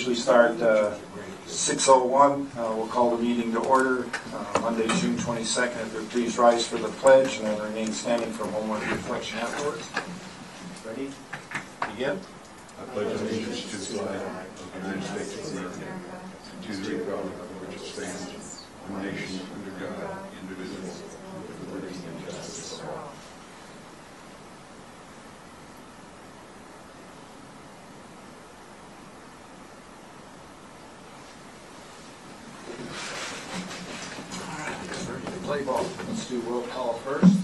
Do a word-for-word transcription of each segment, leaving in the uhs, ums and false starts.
officially start uh, six oh one. Uh, we'll call the meeting to order. Uh, Monday, June twenty-second. If you'll please rise for the pledge and then remain standing for homework reflection afterwards. Ready? Begin. I pledge allegiance to the flag of the United States of America, to the republic which stands, one nation under God, indivisible, with liberty and justice for all. Play ball. Let's do roll call first.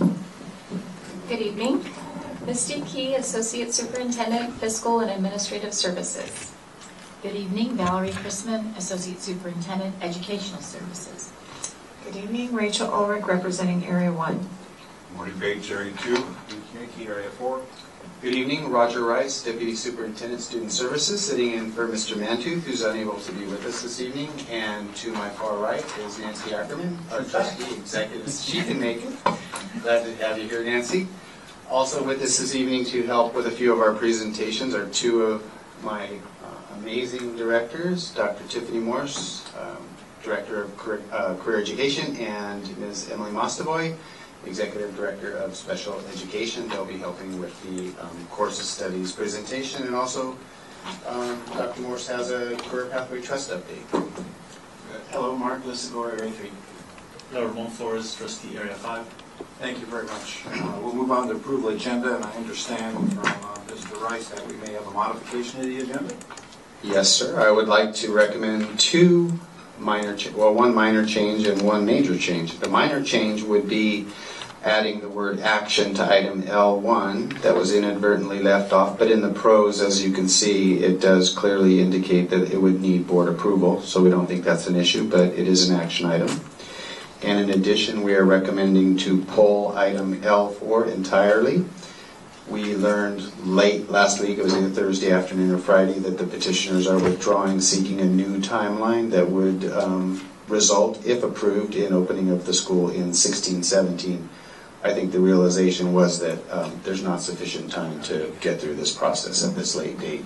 Good evening. Misty Key, Associate Superintendent, Fiscal and Administrative Services. Good evening. Valerie Chrisman, Associate Superintendent, Educational Services. Good evening. Rachel Ulrich, representing Area one. Morning, Bates, Area two. Key, Area four. Good evening, Roger Rice, Deputy Superintendent, Student Services, sitting in for Mister Mantooth, who's unable to be with us this evening. And to my far right is Nancy Ackerman, our trustee executive. She can make it. Glad to have you here, Nancy. Also with us this evening to help with a few of our presentations are two of my uh, amazing directors, Doctor Tiffany Morse, um, Director of Career, uh, Career Education, and Miz Emily Mostovoy, Executive Director of Special Education. They'll be helping with the um, Course of Studies presentation, and also um, Doctor Morse has a Career Pathway Trust update. Hello, Mark Lisagor, Area three. Hello, Ramon Flores, Trustee, Area five. Thank you very much. Uh, we'll move on to approval agenda, and I understand from uh, Mister Rice that we may have a modification of the agenda. Yes, sir. I would like to recommend two minor, ch well, one minor change and one major change. The minor change would be adding the word action to item L one that was inadvertently left off, but in the pros, as you can see, it does clearly indicate that it would need board approval, so we don't think that's an issue, but it is an action item. And in addition, we are recommending to pull item L four entirely. We learned late last week, it was either Thursday afternoon or Friday, that the petitioners are withdrawing, seeking a new timeline that would um, result, if approved, in opening of the school in sixteen seventeen. I think the realization was that um, there's not sufficient time to get through this process at this late date.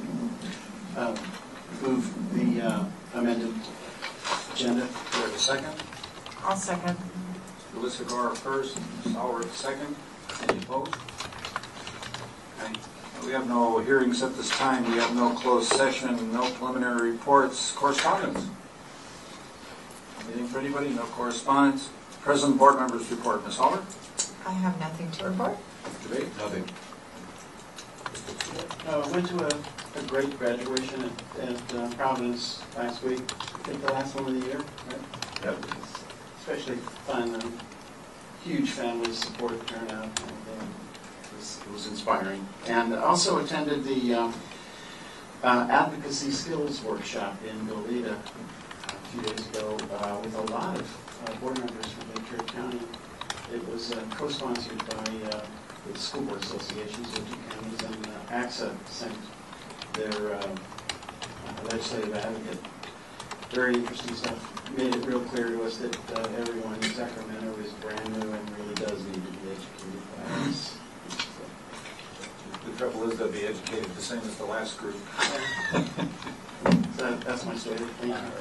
Uh, move the uh, amended agenda. Do we have a second? I'll second. Lisagor first, Miz Ulrich second. Any opposed? Okay. We have no hearings at this time. We have no closed session, no preliminary reports. Correspondence? Anything for anybody? No correspondence. President Board Members report. Miz Ulrich? I have nothing to report. Debate? Nothing. I uh, went to a, a great graduation at, at uh, Providence last week. I think the last one of the year, right? Yep. Especially fun. Um, huge family support turnout. And, uh, it, was, it was inspiring. And also attended the um, uh, Advocacy Skills Workshop in Goleta a few days ago uh, with a lot of uh, board members from Lake George County. It was uh, co-sponsored by uh, the School Board Associations of two counties, and uh, A C S A sent their uh, uh, legislative advocate. Very interesting stuff. Made it real clear to us that uh, everyone in Sacramento is brand new and really does need to be educated by us. The trouble is they'll be educated the same as the last group. So that's my story. Thank you.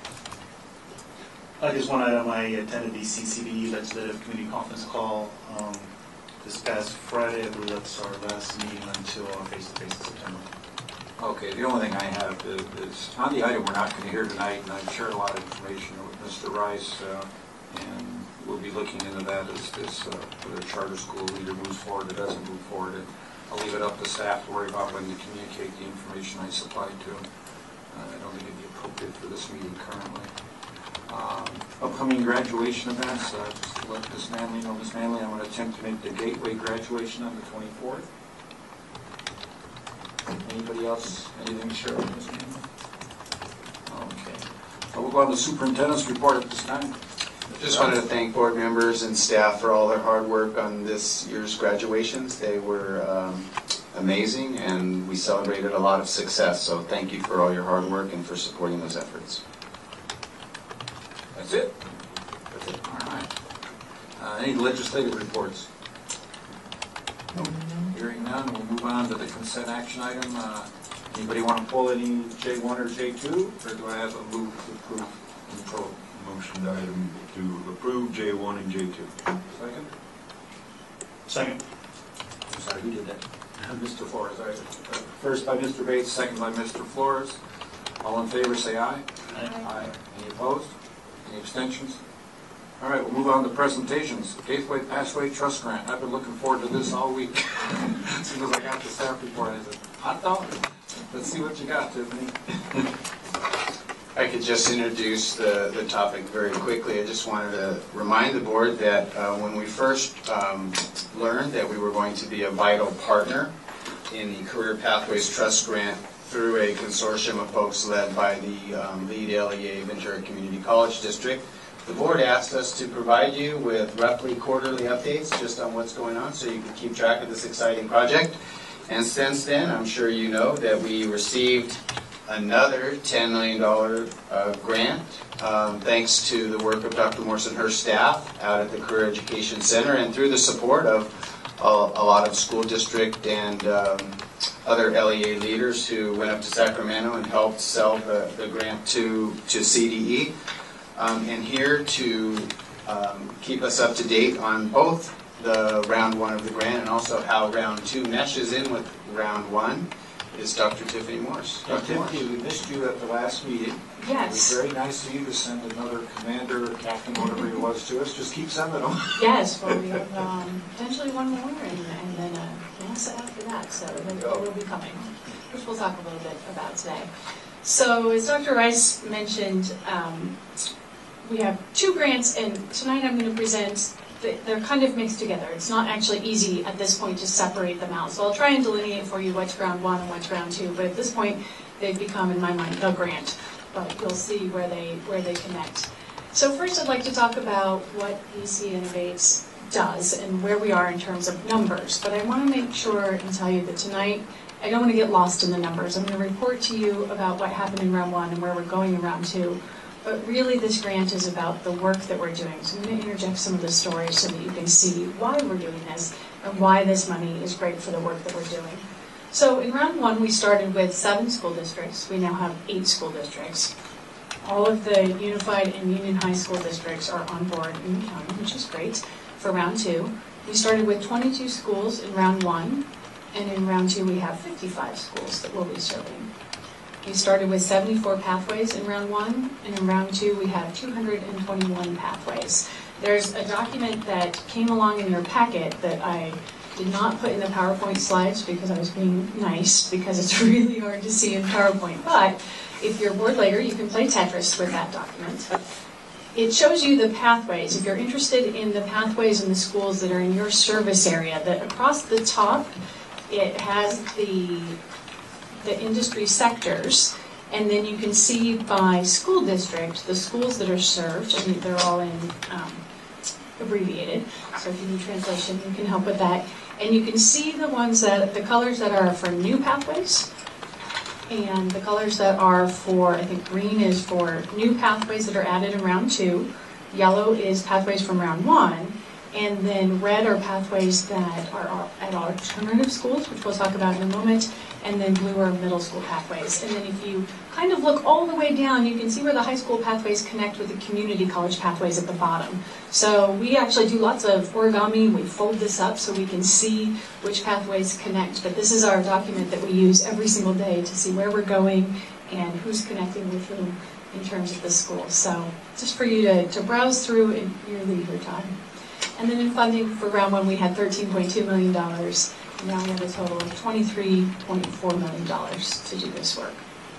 Uh, just one item, I attended the C C B Legislative Committee Conference Call um, this past Friday. I believe that's our last meeting until our face-to-face in September. Okay, the only thing I have is, is on the item we're not going to hear tonight, and I've shared a lot of information with Mister Rice, uh, and we'll be looking into that as this uh, whether charter school either moves forward or doesn't move forward. And I'll leave it up to staff to worry about when to communicate the information I supplied to them. Uh, I don't think it'd be appropriate for this meeting currently. Um, upcoming graduation events, uh, just to let Miz Manley know, Miz Manley, I'm going to attempt to make the Gateway graduation on the twenty-fourth. Anybody else? Anything to share with Miz Manley? Okay. Uh, we'll go on to the superintendent's report at this time. Just wanted to thank board members and staff for all their hard work on this year's graduations. They were um, amazing, and we celebrated a lot of success. So thank you for all your hard work and for supporting those efforts. That's it? That's it. All right. Uh, any legislative reports? No. Hearing none, we'll move on to the consent action item. Uh, Anybody want to pull any J one or J two, or do I have a move to approve control? Motion item to approve J one and J two. Second? Second. I'm sorry, who did that? Mister Flores. All right. First by Mister Bates, second by Mister Flores. All in favor, say aye. Aye. Any opposed? Any abstentions? All right, we'll move on to presentations. Gateway Passway Trust Grant. I've been looking forward to this all week. As soon as I got the staff report, I said, hot dog? Let's see what you got, Tiffany. I could just introduce the, the topic very quickly. I just wanted to remind the board that uh, when we first um, learned that we were going to be a vital partner in the Career Pathways Trust Grant through a consortium of folks led by the um, lead L E A Ventura Community College District, the board asked us to provide you with roughly quarterly updates just on what's going on so you can keep track of this exciting project. And since then, I'm sure you know that we received another ten million dollars uh, grant, um, thanks to the work of Doctor Morse and her staff out at the Career Education Center, and through the support of a, a lot of school district and um, other L E A leaders who went up to Sacramento and helped sell the, the grant to, to C D E. Um, and here to um, keep us up to date on both the round one of the grant and also how round two meshes in with round one is Doctor Tiffany Morse. Now, Doctor Morse. Tiffany, we missed you at the last meeting. Yes. It was very nice of you to send another commander or captain, whatever he was, to us. Just keep sending them. Yes, well, we have um, potentially one more, and, and then uh, NASA after that, so they will be coming, which we'll talk a little bit about today. So, as Doctor Rice mentioned, um, we have two grants, and tonight I'm going to present, they're kind of mixed together. It's not actually easy at this point to separate them out. So I'll try and delineate for you what's round one and what's round two, but at this point, they've become, in my mind, the grant. But you'll see where they where they connect. So first I'd like to talk about what V C Innovates does and where we are in terms of numbers. But I want to make sure and tell you that tonight, I don't want to get lost in the numbers. I'm going to report to you about what happened in round one and where we're going in round two. But really, this grant is about the work that we're doing. So I'm going to interject some of the stories so that you can see why we're doing this and why this money is great for the work that we're doing. So in round one, we started with seven school districts. We now have eight school districts. All of the Unified and Union High school districts are on board in the county, which is great. For round two, we started with twenty-two schools in round one, and in round two, we have fifty-five schools that we'll be serving. We started with seventy-four pathways in round one, and in round two we have two hundred twenty-one pathways. There's a document that came along in your packet that I did not put in the PowerPoint slides because I was being nice, because it's really hard to see in PowerPoint. But if you're bored later, you can play Tetris with that document. It shows you the pathways. If you're interested in the pathways in the schools that are in your service area, that across the top it has the the industry sectors, and then you can see by school district the schools that are served. I mean, they're all in um, abbreviated, so if you need translation, you can help with that. And you can see the ones that, the colors that are for new pathways, and the colors that are for, I think green is for new pathways that are added in round two, yellow is pathways from round one, and then red are pathways that are at alternative schools, which we'll talk about in a moment, and then blue are middle school pathways. And then if you kind of look all the way down, you can see where the high school pathways connect with the community college pathways at the bottom. So we actually do lots of origami. We fold this up so we can see which pathways connect. But this is our document that we use every single day to see where we're going and who's connecting with whom in terms of the school. So just for you to, to browse through in your leisure time. And then in funding for round one, we had thirteen point two million dollars. And now we have a total of twenty-three point four million dollars to do this work.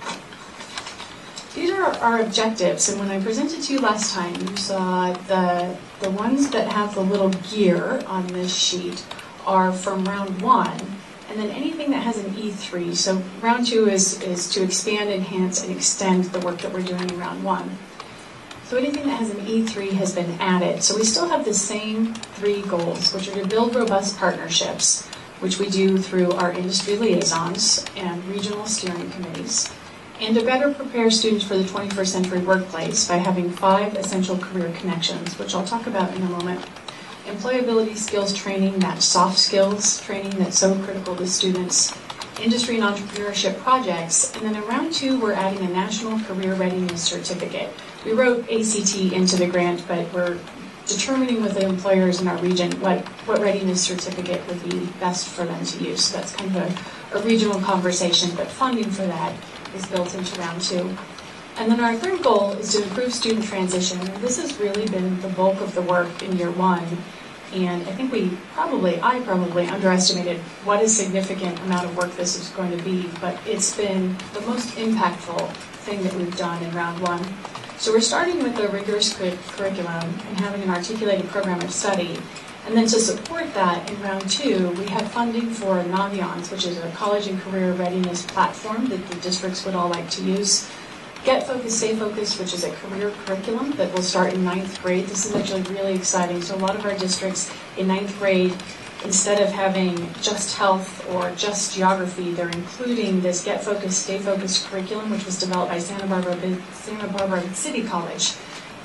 These are our objectives, and when I presented to you last time, you saw the, the ones that have the little gear on this sheet are from round one, and then anything that has an E three. So round two is, is to expand, enhance, and extend the work that we're doing in round one. So anything that has an E three has been added. So we still have the same three goals, which are to build robust partnerships, which we do through our industry liaisons and regional steering committees, and to better prepare students for the twenty-first century workplace by having five essential career connections, which I'll talk about in a moment. Employability skills training, that soft skills training that's so critical to students, industry and entrepreneurship projects, and then in round two, we're adding a national career readiness certificate. We wrote A C T into the grant, but we're determining with the employers in our region what, what readiness certificate would be best for them to use. So that's kind of a, a regional conversation, but funding for that is built into round two. And then our third goal is to improve student transition. And this has really been the bulk of the work in year one. And I think we probably, I probably underestimated what a significant amount of work this is going to be, but it's been the most impactful thing that we've done in round one. So we're starting with a rigorous cur- curriculum and having an articulated program of study. And then to support that, in round two, we have funding for Naviance, which is a college and career readiness platform that the districts would all like to use. Get Focused, Stay Focused, which is a career curriculum that will start in ninth grade. This is actually really exciting. So a lot of our districts in ninth grade, instead of having just health or just geography, they're including this Get Focused, Stay Focused curriculum, which was developed by Santa Barbara, Santa Barbara City College,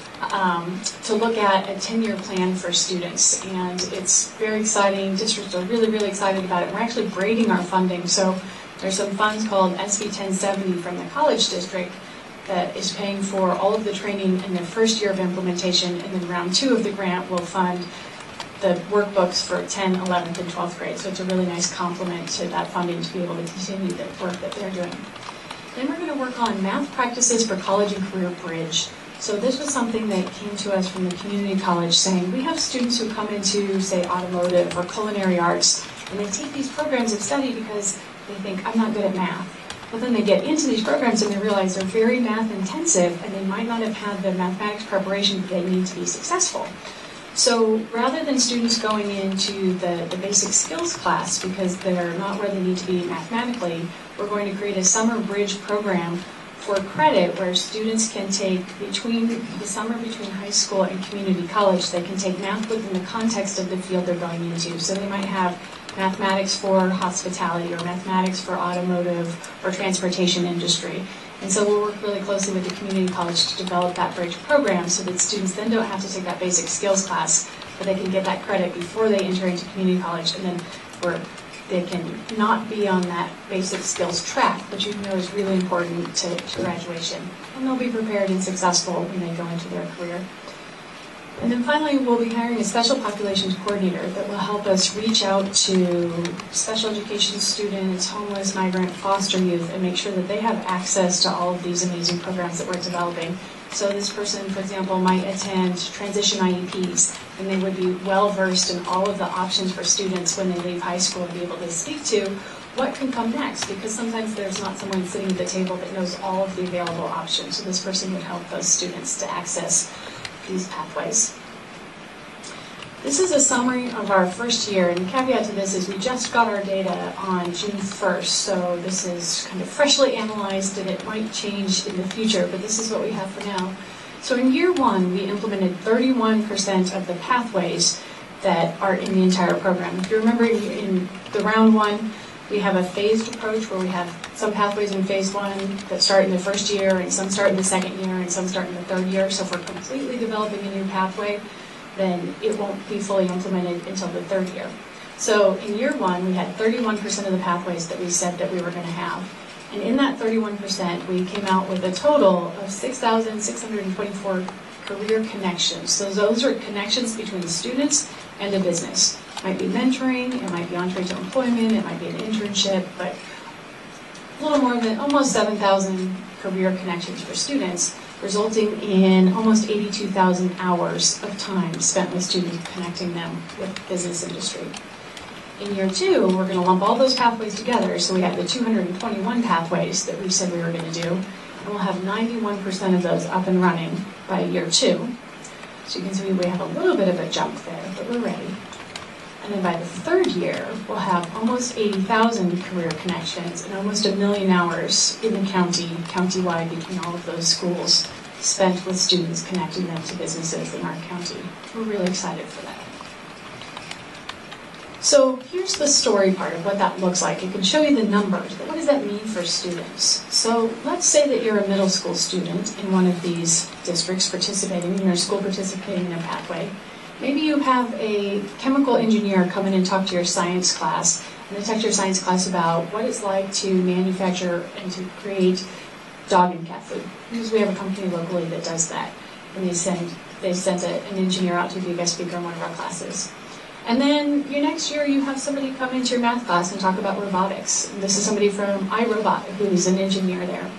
um, to look at a ten-year plan for students. And it's very exciting. Districts are really, really excited about it. We're actually grading our funding. So there's some funds called S B ten seventy from the college district that is paying for all of the training in the first year of implementation, and then round two of the grant will fund the workbooks for tenth, eleventh, and twelfth grade. So it's a really nice complement to that funding to be able to continue the work that they're doing. Then we're going to work on math practices for college and career bridge. So this was something that came to us from the community college saying, we have students who come into, say, automotive or culinary arts, and they take these programs of study because they think, I'm not good at math. But then they get into these programs and they realize they're very math intensive and they might not have had the mathematics preparation that they need to be successful. So rather than students going into the, the basic skills class because they're not where they need to be mathematically, we're going to create a summer bridge program for credit where students can take between the summer between high school and community college, they can take math within the context of the field they're going into. So they might have mathematics for hospitality or mathematics for automotive or transportation industry. And so we'll work really closely with the community college to develop that bridge program so that students then don't have to take that basic skills class, but they can get that credit before they enter into community college, and then where they can not be on that basic skills track, which you know is really important to, to graduation. And they'll be prepared and successful when they go into their career. And then finally, we'll be hiring a special populations coordinator that will help us reach out to special education students, homeless, migrant, foster youth, and make sure that they have access to all of these amazing programs that we're developing. So this person, for example, might attend transition I E Ps, and they would be well-versed in all of the options for students when they leave high school and be able to speak to what can come next, because sometimes there's not someone sitting at the table that knows all of the available options. So this person would help those students to access these pathways. This is a summary of our first year, and the caveat to this is we just got our data on June first, so this is kind of freshly analyzed and it might change in the future, but this is what we have for now. So in year one, we implemented thirty-one percent of the pathways that are in the entire program. If you remember in the round one, we have a phased approach where we have some pathways in phase one that start in the first year, and some start in the second year, and some start in the third year. So if we're completely developing a new pathway, then it won't be fully implemented until the third year. So in year one, we had thirty-one percent of the pathways that we said that we were going to have. And in that thirty-one percent, we came out with a total of six thousand six hundred twenty-four career connections. So those are connections between students and a business. It might be mentoring, it might be entree to employment, it might be an internship, but a little more than almost seven thousand career connections for students, resulting in almost eighty-two thousand hours of time spent with students connecting them with business industry. In year two, we're going to lump all those pathways together, so we have the two hundred twenty-one pathways that we said we were going to do, and we'll have ninety-one percent of those up and running by year two. So you can see we have a little bit of a jump there, but we're ready. And then by the third year, we'll have almost eighty thousand career connections and almost a million hours in the county, countywide, between all of those schools, spent with students connecting them to businesses in our county. We're really excited for that. So here's the story part of what that looks like. It can show you the numbers, but what does that mean for students? So let's say that you're a middle school student in one of these districts participating in your school participating in a pathway, Maybe you have a chemical engineer come in and talk to your science class, and they talk to your science class about what it's like to manufacture and to create dog and cat food. Because we have a company locally that does that, and they send they sent a, an engineer out to be a guest speaker in one of our classes. And then your next year you have somebody come into your math class and talk about robotics. And this is somebody from iRobot who's an engineer there.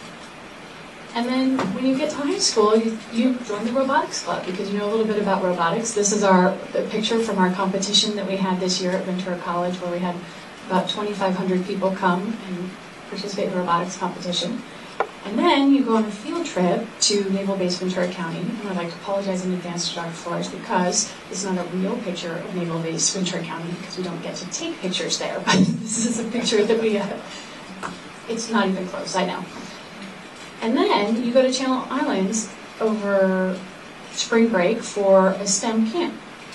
And then when you get to high school, you, you join the robotics club because you know a little bit about robotics. This is our the picture from our competition that we had this year at Ventura College, where we had about twenty-five hundred people come and participate in the robotics competition. And then you go on a field trip to Naval Base Ventura County. And I'd like to apologize in advance to Doctor Flores because it's not a real picture of Naval Base Ventura County because we don't get to take pictures there. But this is a picture that we have. It's not even close, I know. And then you go to Channel Islands over spring break for a STEM camp.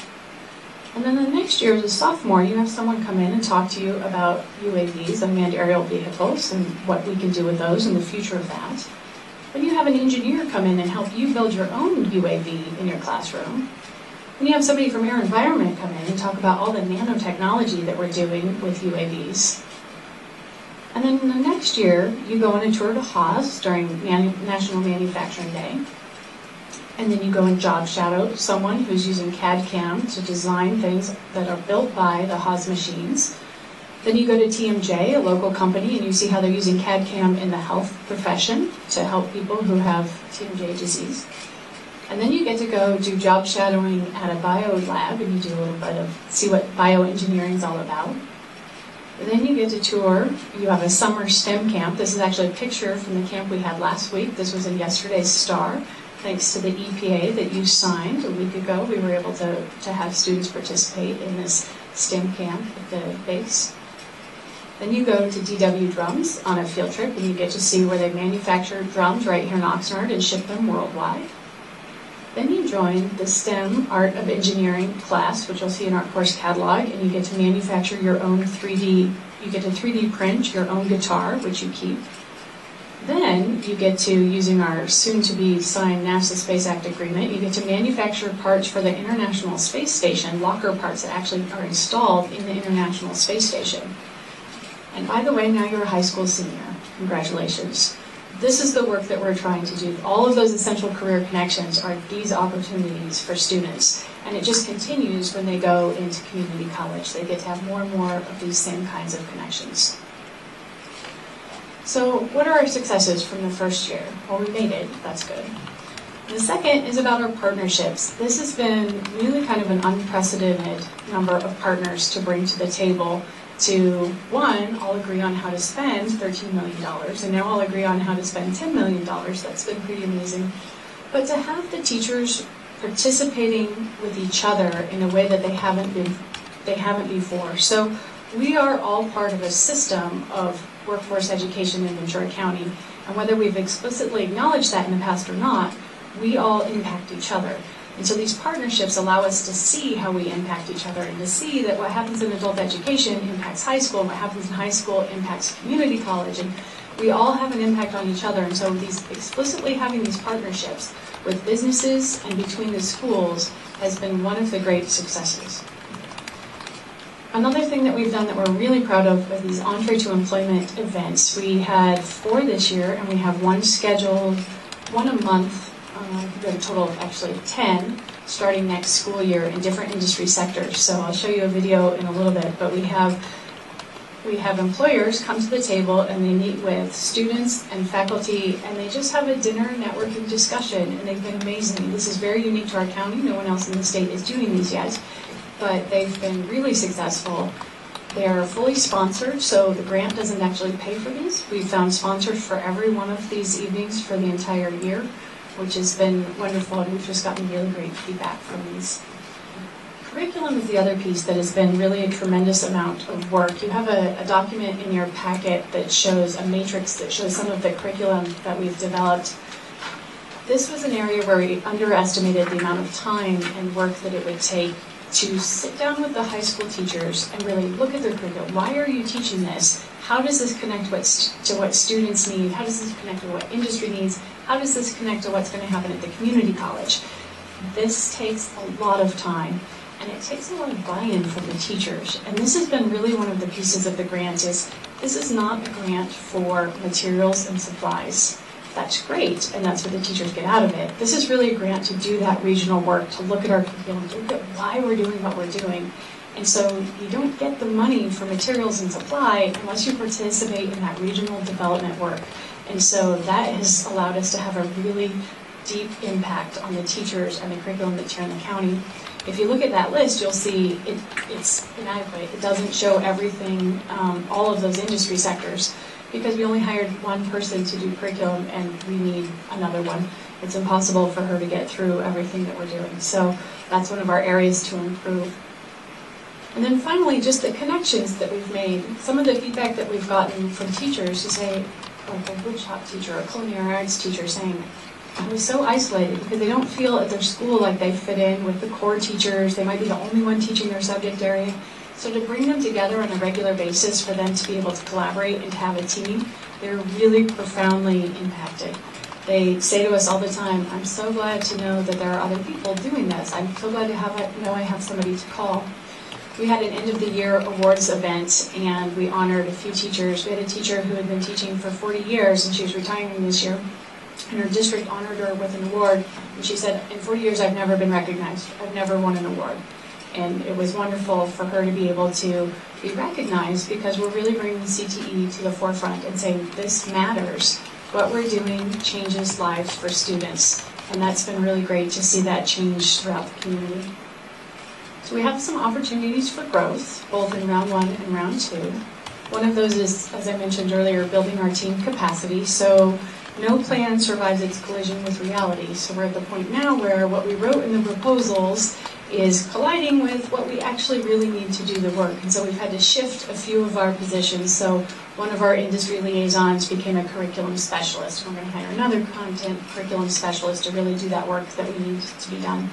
And then the next year, as a sophomore, you have someone come in and talk to you about U A Vs, unmanned aerial vehicles, and what we can do with those and the future of that. Then you have an engineer come in and help you build your own U A V in your classroom. And you have somebody from Air Environment come in and talk about all the nanotechnology that we're doing with U A Vs. And then the next year, you go on a tour to Haas during Manu- National Manufacturing Day. And then you go and job shadow someone who's using C A D C A M to design things that are built by the Haas machines. Then you go to T M J, a local company, and you see how they're using C A D C A M in the health profession to help people who have T M J disease. And then you get to go do job shadowing at a bio lab, and you do a little bit of, see what bioengineering is all about. And then you get to tour, you have a summer STEM camp. This is actually a picture from the camp we had last week. This was in yesterday's Star. Thanks to the E P A that you signed a week ago, we were able to, to have students participate in this STEM camp at the base. Then you go to D W Drums on a field trip, and you get to see where they manufacture drums right here in Oxnard and ship them worldwide. Then you join the STEM Art of Engineering class, which you'll see in our course catalog, and you get to manufacture your own three D, you get to three D print your own guitar, which you keep. Then you get to, using our soon-to-be signed NASA Space Act agreement, you get to manufacture parts for the International Space Station, locker parts that actually are installed in the International Space Station. And by the way, now you're a high school senior. Congratulations. This is the work that we're trying to do. All of those essential career connections are these opportunities for students. And it just continues when they go into community college. They get to have more and more of these same kinds of connections. So what are our successes from the first year? Well, we made it. That's good. The second is about our partnerships. This has been really kind of an unprecedented number of partners to bring to the table to, one, all agree on how to spend thirteen million dollars, and now all agree on how to spend ten million dollars. That's been pretty amazing. But to have the teachers participating with each other in a way that they haven't been, they haven't before. So we are all part of a system of workforce education in Ventura County, and whether we've explicitly acknowledged that in the past or not, we all impact each other. And so these partnerships allow us to see how we impact each other and to see that what happens in adult education impacts high school, and what happens in high school impacts community college, and we all have an impact on each other. And so these explicitly having these partnerships with businesses and between the schools has been one of the great successes. Another thing that we've done that we're really proud of are these Entree to Employment events. We had four this year, and we have one scheduled, one a month, uh, we have a total of actually ten, starting next school year in different industry sectors. So I'll show you a video in a little bit, but we have we have employers come to the table and they meet with students and faculty, and they just have a dinner networking discussion, and they've been amazing. This is very unique to our county. No one else in the state is doing these yet. But they've been really successful. They are fully sponsored, so the grant doesn't actually pay for these. We've found sponsors for every one of these evenings for the entire year, which has been wonderful, and we've just gotten really great feedback from these. Curriculum is the other piece that has been really a tremendous amount of work. You have a, a document in your packet that shows a matrix that shows some of the curriculum that we've developed. This was an area where we underestimated the amount of time and work that it would take to sit down with the high school teachers and really look at their curriculum. Why are you teaching this? How does this connect what st- to what students need? How does this connect to what industry needs? How does this connect to what's going to happen at the community college? this takes a lot of time, and it takes a lot of buy-in from the teachers. And this has been really one of the pieces of the grant is, this is not a grant for materials and supplies. That's great, and that's what the teachers get out of it. This is really a grant to do that regional work, to look at our curriculum, to look at why we're doing what we're doing. And so you don't get the money for materials and supply unless you participate in that regional development work. And so that has allowed us to have a really deep impact on the teachers and the curriculum that's here in the county. If you look at that list, you'll see it, it's inadequate. It doesn't show everything, um, all of those industry sectors, because we only hired one person to do curriculum and we need another one. It's impossible for her to get through everything that we're doing. So that's one of our areas to improve. And then finally, just the connections that we've made. Some of the feedback that we've gotten from teachers who say, like a woodshop teacher or a culinary arts teacher saying, I was so isolated because they don't feel at their school like they fit in with the core teachers. They might be the only one teaching their subject area. So to bring them together on a regular basis for them to be able to collaborate and to have a team, they're really profoundly impacted. They say to us all the time, I'm so glad to know that there are other people doing this. I'm so glad to have it, know I have somebody to call. We had an end of the year awards event and we honored a few teachers. We had a teacher who had been teaching for forty years and she was retiring this year. And her district honored her with an award. And she said, in forty years I've never been recognized. I've never won an award. And it was wonderful for her to be able to be recognized because we're really bringing C T E to the forefront and saying this matters. What we're doing changes lives for students. And that's been really great to see that change throughout the community. So we have some opportunities for growth, both in round one and round two. One of those is, as I mentioned earlier, building our team capacity. So no plan survives its collision with reality. So we're at the point now where what we wrote in the proposals is colliding with what we actually really need to do the work. And so we've had to shift a few of our positions. So one of our industry liaisons became a curriculum specialist. We're going to hire another content curriculum specialist to really do that work that we need to be done.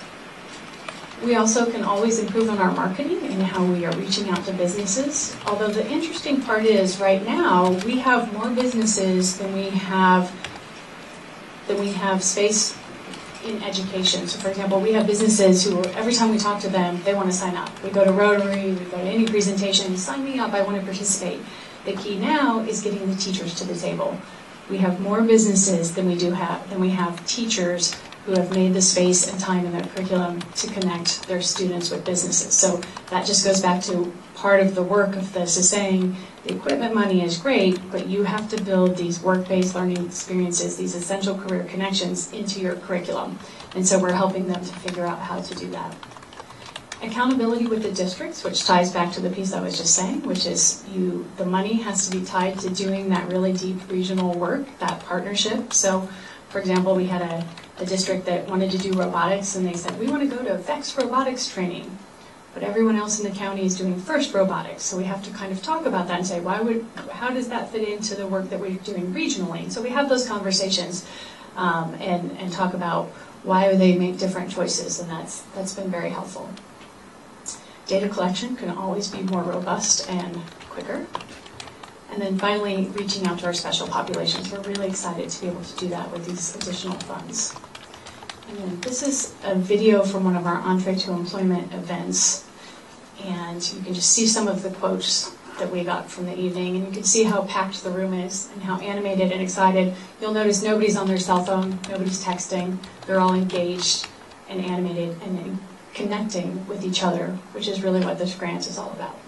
We also can always improve on our marketing and how we are reaching out to businesses. Although the interesting part is right now we have more businesses than we have than we have space in education. So for example, we have businesses who every time we talk to them, they want to sign up. We go to Rotary, we go to any presentation, sign me up, I want to participate. The key now is getting the teachers to the table. We have more businesses than we do have than we have teachers who have made the space and time in their curriculum to connect their students with businesses. So that just goes back to part of the work of this is saying the equipment money is great, but you have to build these work-based learning experiences, these essential career connections into your curriculum. And so we're helping them to figure out how to do that. Accountability with the districts, which ties back to the piece I was just saying, which is you, the money has to be tied to doing that really deep regional work, that partnership. So for example, we had a, a district that wanted to do robotics and they said, we want to go to VEX robotics training. But everyone else in the county is doing FIRST robotics. So we have to kind of talk about that and say, why would, how does that fit into the work that we're doing regionally? And so we have those conversations um, and, and talk about why they make different choices. And that's, that's been very helpful. Data collection can always be more robust and quicker. And then finally, reaching out to our special populations. We're really excited to be able to do that with these additional funds. And then this is a video from one of our Entree to Employment events. And you can just see some of the quotes that we got from the evening. And you can see how packed the room is and how animated and excited. You'll notice nobody's on their cell phone, nobody's texting. They're all engaged and animated and connecting with each other, which is really what this grant is all about.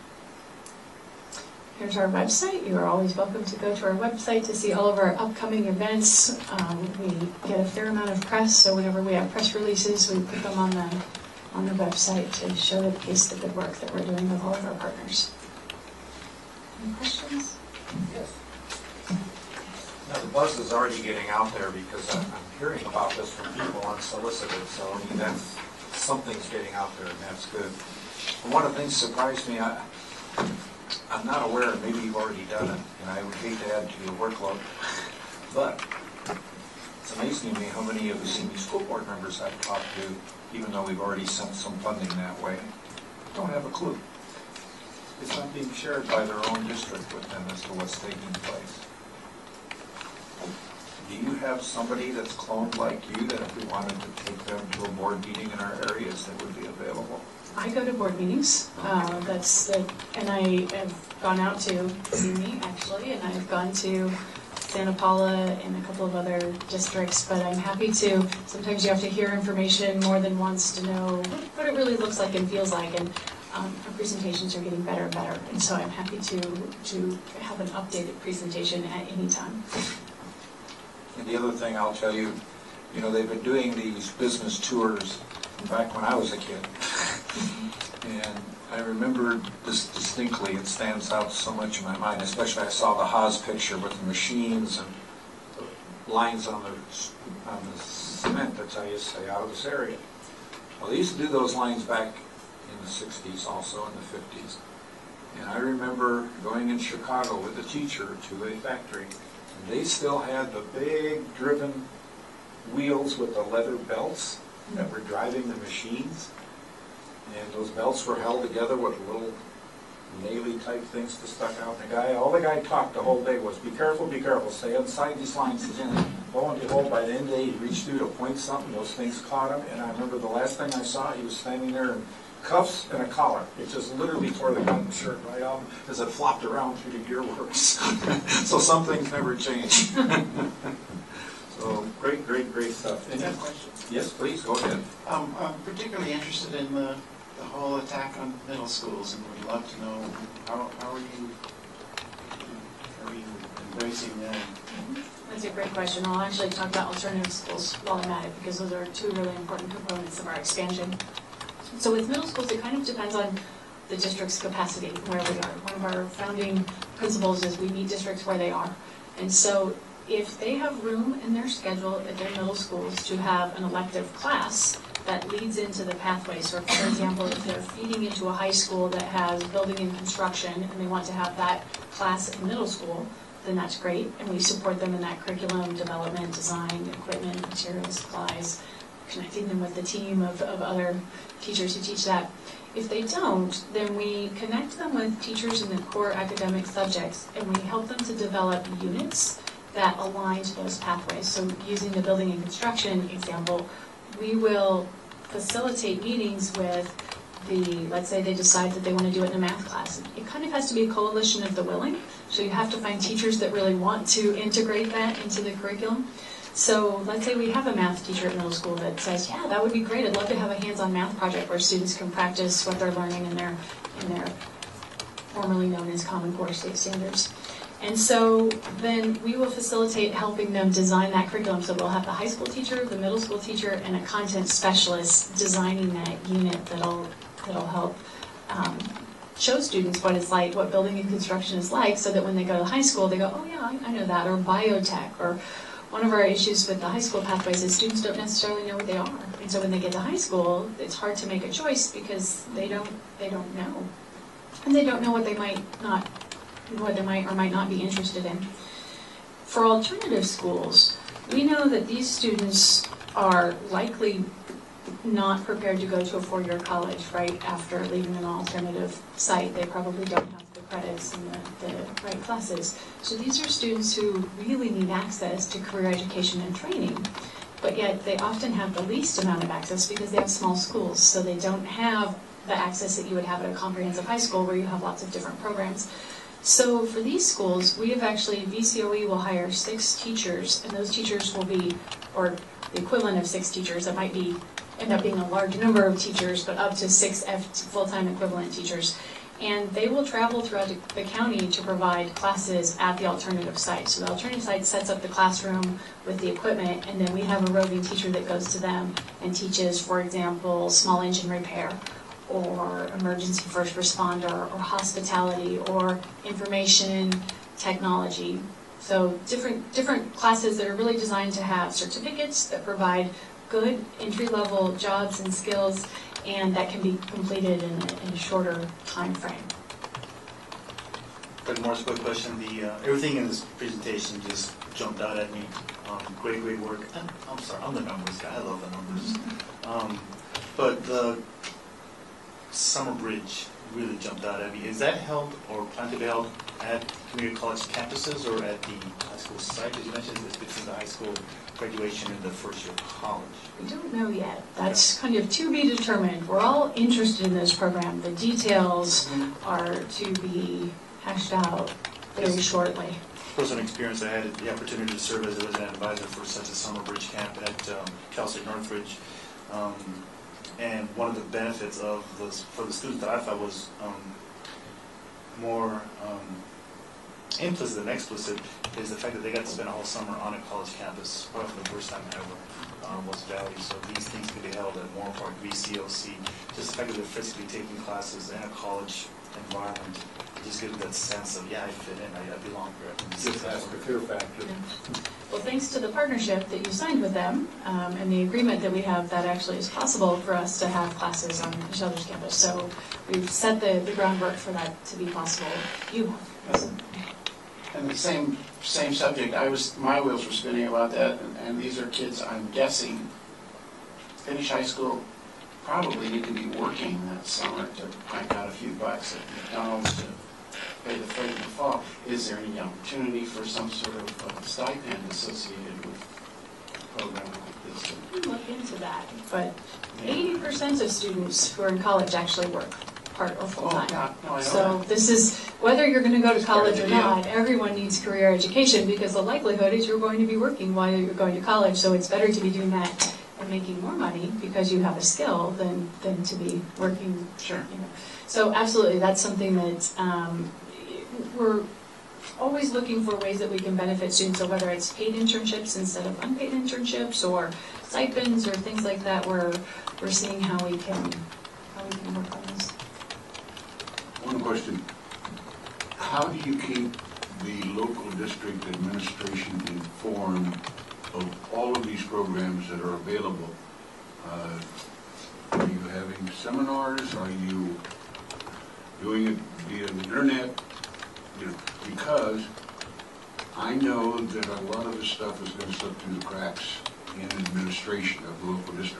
Here's our website. You are always welcome to go to our website to see all of our upcoming events. Um, we get a fair amount of press, so whenever we have press releases, we put them on the on the website to show the piece of the good work that we're doing with all of our partners. Any questions? Yes. Now, the buzz is already getting out there because I'm, I'm hearing about this from people unsolicited, so I mean, that's, something's getting out there, and that's good. And one of the things surprised me, I, I'm not aware, and maybe you've already done it, and I would hate to add to your workload, but it's amazing to me how many of the senior school board members I've talked to, even though we've already sent some funding that way, don't have a clue. It's not being shared by their own district with them as to what's taking place. do you have somebody that's cloned like you that if we wanted to take them to a board meeting in our areas, that would be available? I go to board meetings, uh, that's, the- and I have gone out to see me, actually, and I've gone to Santa Paula and a couple of other districts, but I'm happy to, sometimes you have to hear information more than once to know what it really looks like and feels like, and um, our presentations are getting better and better, and so I'm happy to, to have an updated presentation at any time. And the other thing I'll tell you, you know, they've been doing these business tours back when I was a kid. And I remember this distinctly, it stands out so much in my mind, especially I saw the Haas picture with the machines and the lines on the, on the cement that tell you to stay out of this area. Well, they used to do those lines back in the sixties, also in the fifties. And I remember going in Chicago with a teacher to a factory, and they still had the big driven wheels with the leather belts that were driving the machines. And those belts were held together with little naily type things that stuck out. And the guy, all the guy talked the whole day was, be careful, be careful, stay inside these lines. And lo and behold, by the end of the day, he reached through to point something, those things caught him. And I remember the last thing I saw, he was standing there in cuffs and a collar. It just literally tore the gun shirt right off as it flopped around through the gearworks. So some things never change. So great, great, great stuff. Any questions? Yes, please, go ahead. Um, I'm particularly interested in the, the whole attack on middle schools, and would love to know how, how are you how are you embracing that? That's a great question. I'll actually talk about alternative schools while I'm at it, because those are two really important components of our expansion. So with middle schools, it kind of depends on the district's capacity, where we are. One of our founding principles is we meet districts where they are. And so if they have room in their schedule at their middle schools to have an elective class that leads into the pathway, so for example, if they're feeding into a high school that has building and construction and they want to have that class in middle school, then that's great, and we support them in that curriculum, development, design, equipment, materials, supplies, connecting them with the team of, of other teachers who teach that. If they don't, then we connect them with teachers in the core academic subjects, and we help them to develop units that align to those pathways. So using the building and construction example, we will facilitate meetings with the, let's say they decide that they want to do it in a math class. It kind of has to be a coalition of the willing, so you have to find teachers that really want to integrate that into the curriculum. So let's say we have a math teacher at middle school that says, yeah, that would be great, I'd love to have a hands-on math project where students can practice what they're learning in their, in their formerly known as Common Core state standards. And so then we will facilitate helping them design that curriculum. So we'll have the high school teacher, the middle school teacher, and a content specialist designing that unit that'll, that'll help um, show students what it's like, what building and construction is like, so that when they go to high school, they go, oh yeah, I, I know that, or biotech, or one of our issues with the high school pathways is students don't necessarily know what they are. And so when they get to high school, it's hard to make a choice because they don't, they don't know. And they don't know what they might not what they might or might not be interested in. For alternative schools, we know that these students are likely not prepared to go to a four-year college right after leaving an alternative site. They probably don't have the credits and the, the right classes. So these are students who really need access to career education and training, but yet they often have the least amount of access because they have small schools, so they don't have the access that you would have at a comprehensive high school where you have lots of different programs. So for these schools, we have actually, V C O E will hire six teachers, and those teachers will be, or the equivalent of six teachers, that might be, end up being a large number of teachers, but up to six F full-time equivalent teachers. And they will travel throughout the county to provide classes at the alternative site. So the alternative site sets up the classroom with the equipment, and then we have a roving teacher that goes to them and teaches, for example, small engine repair, or emergency first responder, or hospitality, or information technology. So different different classes that are really designed to have certificates that provide good entry-level jobs and skills, and that can be completed in a, in a shorter time frame. But more quick question, the uh, everything in this presentation just jumped out at me. Um, great, great work. I'm, I'm sorry, I'm the numbers guy. I love the numbers. Um, but the Summer Bridge really jumped out at me. Is that held or planned to be held at community college campuses or at the high school site? As you mentioned, it's between the high school graduation and the first year of college. We don't know yet. That's kind of to be determined. We're all interested in this program. The details are to be hashed out very shortly. Personal experience, I had the opportunity to serve as a resident advisor for such a summer bridge camp at um, Cal State Northridge. Um, and one of the benefits of those, for the students that I thought was um, more um, implicit than explicit is the fact that they got to spend a whole summer on a college campus, probably for the first time ever, um, was valued. So these things can be held at Moore Park, V C O C. Just the fact that they're physically taking classes in a college environment, it just gives that sense of, yeah, I fit in, I, I belong here. I can be Just ask the fear factor. Well, thanks to the partnership that you signed with them um, and the agreement that we have, that actually is possible for us to have classes on each other's campus. So we've set the, the groundwork for that to be possible. You have. And the same, same subject, I was, my wheels were spinning about that, and, and these are kids, I'm guessing, finish high school, probably need to be working that summer to crank out a few bucks at McDonald's to pay the freight in the fall. Is there any opportunity for some sort of uh, stipend associated with a program like this? We can look into that, but eighty percent of students who are in college actually work part or full Oh, time. yeah, no, I know So that. this is, whether you're going to go to It's part of college the or deal. not, everyone needs career education because the likelihood is you're going to be working while you're going to college. So it's better to be doing that and making more money because you have a skill than, than to be working. Sure. You know. So absolutely, that's something that um, we're always looking for ways that we can benefit students. So whether it's paid internships instead of unpaid internships or stipends or things like that, we're, we're seeing how we can, how we can work on this. One question. How do you keep the local district administration informed of all of these programs that are available? Uh, Are you having seminars? Are you doing it via the internet? You know, because I know that a lot of this stuff is going to slip through the cracks in administration of the local district.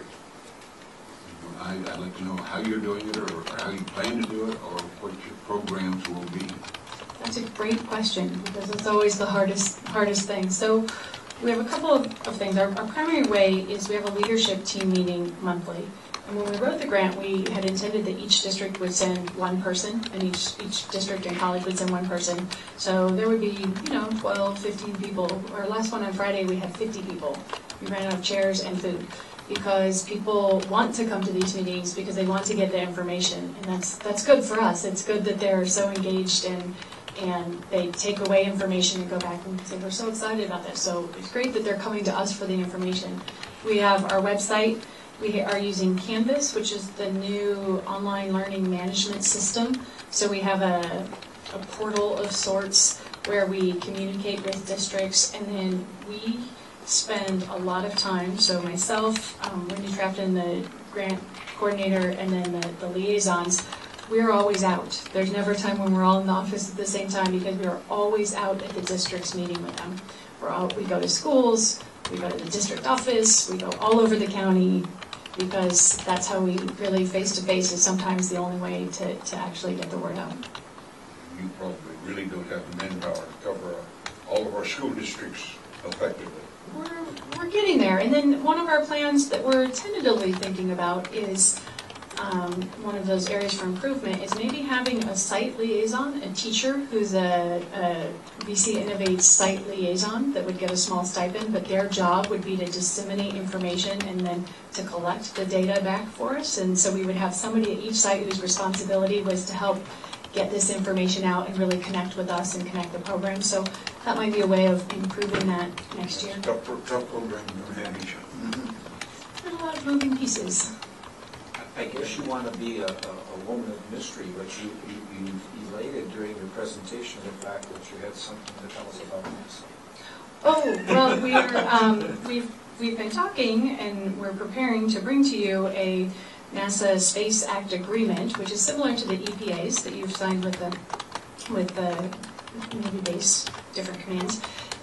I, I'd like to know how you're doing it, or, or how you plan to do it, or what your programs will be. That's a great question because it's always the hardest hardest thing. So we have a couple of, of things. Our, our primary way is we have a leadership team meeting monthly. And when we wrote the grant, we had intended that each district would send one person, and each each district and college would send one person. So there would be, you know, twelve, fifteen people. Our last one on Friday, we had fifty people. We ran out of chairs and food because people want to come to these meetings because they want to get the information. And that's that's good for us. It's good that they're so engaged and and they take away information and go back and say, we're so excited about this. So it's great that they're coming to us for the information. We have our website. We are using Canvas, which is the new online learning management system. So we have a, a portal of sorts where we communicate with districts, and then we spend a lot of time. So myself, um, Wendy Trafton, the grant coordinator, and then the, the liaisons, we're always out. There's never a time when we're all in the office at the same time because we are always out at the districts meeting with them. We're all, we go to schools, we go to the district office, we go all over the county, because that's how we really face-to-face is sometimes the only way to, to actually get the word out. You probably really don't have the manpower to cover uh, all of our school districts effectively. We're, we're getting there. And then one of our plans that we're tentatively thinking about is um, one of those areas for improvement is maybe having a site liaison, a teacher who's a, a V C Innovates site liaison that would get a small stipend, but their job would be to disseminate information and then to collect the data back for us. And so we would have somebody at each site whose responsibility was to help get this information out and really connect with us and connect the program. So that might be a way of improving that next year. Tough, pro- tough program to manage. There's a lot of moving pieces. I guess you want to be a, a, a woman of mystery, but you, you, you elated during your presentation the fact that you had something to tell us about this. Oh, well, we are, um, we've, we've been talking and we're preparing to bring to you a NASA Space Act agreement, which is similar to the E P As that you've signed with the, with the Navy base, different commands.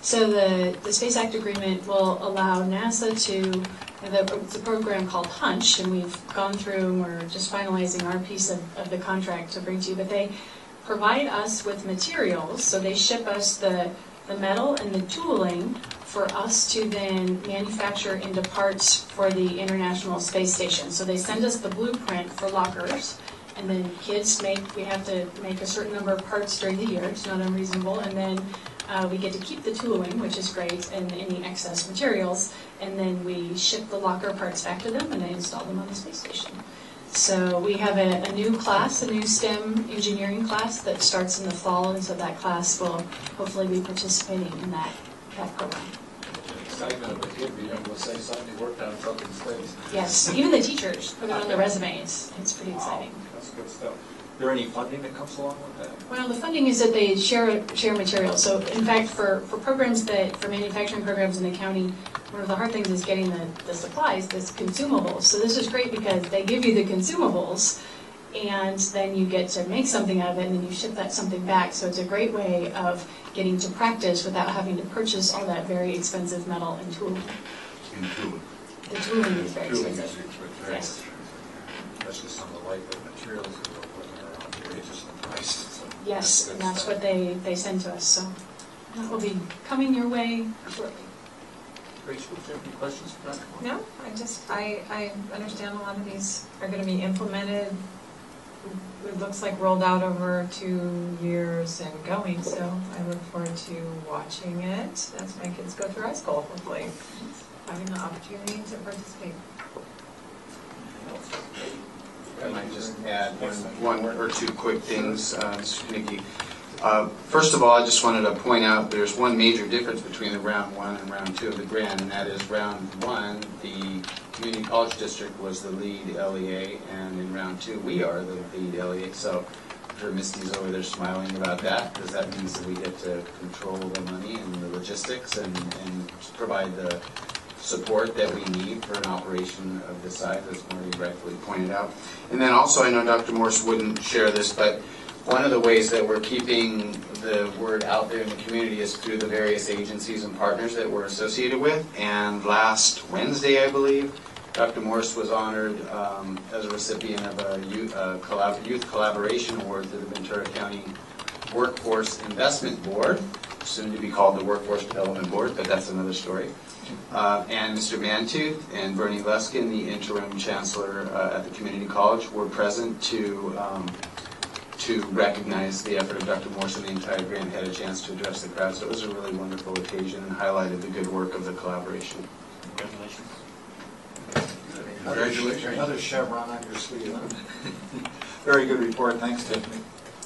So the, the Space Act Agreement will allow NASA to, the, it's a program called Hunch, and we've gone through and we're just finalizing our piece of, of the contract to bring to you, but they provide us with materials, so they ship us the, the metal and the tooling for us to then manufacture into parts for the International Space Station. So they send us the blueprint for lockers, and then kids make, we have to make a certain number of parts during the year, it's not unreasonable, and then uh, we get to keep the tooling, which is great, and any excess materials, and then we ship the locker parts back to them and they install them on the space station. So we have a, a new class, a new STEM engineering class that starts in the fall, and so that class will hopefully be participating in that, that program. Excitement of a kid being able to say something he worked on something space. Yes, even the teachers put it on their resumes. It's pretty exciting. Wow, that's good stuff. Is there any funding that comes along with that? Well, the funding is that they share share materials. So, in fact, for, for programs that, for manufacturing programs in the county, one of the hard things is getting the, the supplies, the consumables. So this is great because they give you the consumables, and then you get to make something out of it, and then you ship that something back. So it's a great way of getting to practice without having to purchase all that very expensive metal and tooling. In tooling. The tooling is very Tooling is expensive. expensive. Yes. Especially some of the lightweight materials that we're putting around here, it's just the price. So Yes, good and that's stuff. what they, they send to us. So that will be coming your way shortly. Rachel, do you have any questions for Doctor Moore? No, I just, I, I understand a lot of these are going to be implemented, it looks like rolled out over two years and going, so I look forward to watching it as my kids go through high school, hopefully, having the opportunity to participate. I might just add one, one or two quick things, uh, Mister Knickie. Uh, first of all, I just wanted to point out there's one major difference between the round one and round two of the grant, and that is round one, the community college district was the lead L E A, and in round two, we are the lead L E A. So I'm sure Misty's over there smiling about that, because that means that we get to control the money and the logistics and, and provide the support that we need for an operation of this size, as Marty rightfully pointed out. And then also, I know Doctor Morse wouldn't share this, but one of the ways that we're keeping the word out there in the community is through the various agencies and partners that we're associated with. And last Wednesday, I believe, Doctor Morse was honored um, as a recipient of a youth, uh, collab youth collaboration award through the Ventura County Workforce Investment Board, soon to be called the Workforce Development Board, but that's another story. Uh, and Mister Mantooth and Bernie Luskin, the interim chancellor uh, at the community college, were present to um, to recognize the effort of Doctor Morse, and the entire grant had a chance to address the crowd. So it was a really wonderful occasion and highlighted the good work of the collaboration. Congratulations. Congratulations. Another chevron on your sleeve. Very good report. Thanks, Tiffany.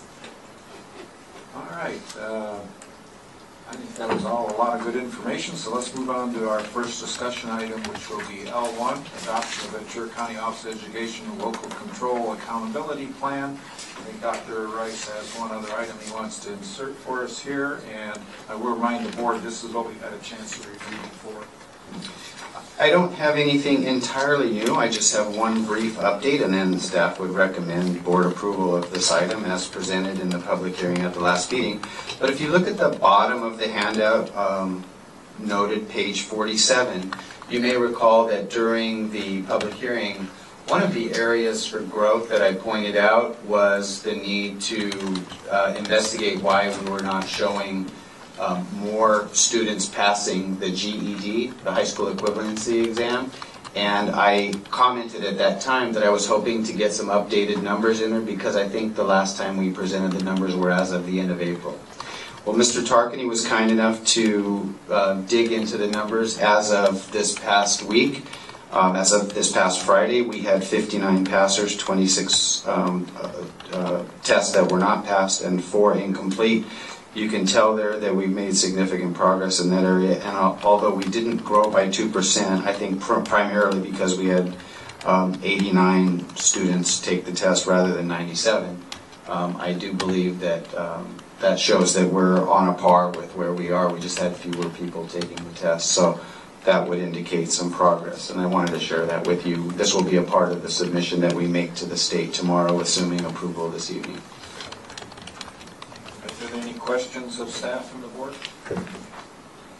All right. Uh, I think that was all a lot of good information, so let's move on to our first discussion item, which will be L one, Adoption of Ventura County Office of Education Local Control Accountability Plan. I think Doctor Rice has one other item he wants to insert for us here, and I will remind the board this is what we've had a chance to review before. I don't have anything entirely new. I just have one brief update, and then staff would recommend board approval of this item as presented in the public hearing at the last meeting. But if you look at the bottom of the handout, um, noted page forty-seven, you may recall that during the public hearing, one of the areas for growth that I pointed out was the need to uh, investigate why we were not showing Um, more students passing the G E D, the high school equivalency exam, and I commented at that time that I was hoping to get some updated numbers in there because I think the last time we presented the numbers were as of the end of April. Well, Mister Tarkany was kind enough to uh, dig into the numbers as of this past week. Um, as of this past Friday, we had fifty-nine passers, twenty-six um, uh, uh, tests that were not passed, and four incomplete. You can tell there that we've made significant progress in that area, and although we didn't grow by two percent, I think pr primarily because we had um, eighty-nine students take the test rather than ninety-seven, um, I do believe that um, that shows that we're on a par with where we are. We just had fewer people taking the test, so that would indicate some progress, and I wanted to share that with you. This will be a part of the submission that we make to the state tomorrow, assuming approval this evening. If there are any questions of staff from the board?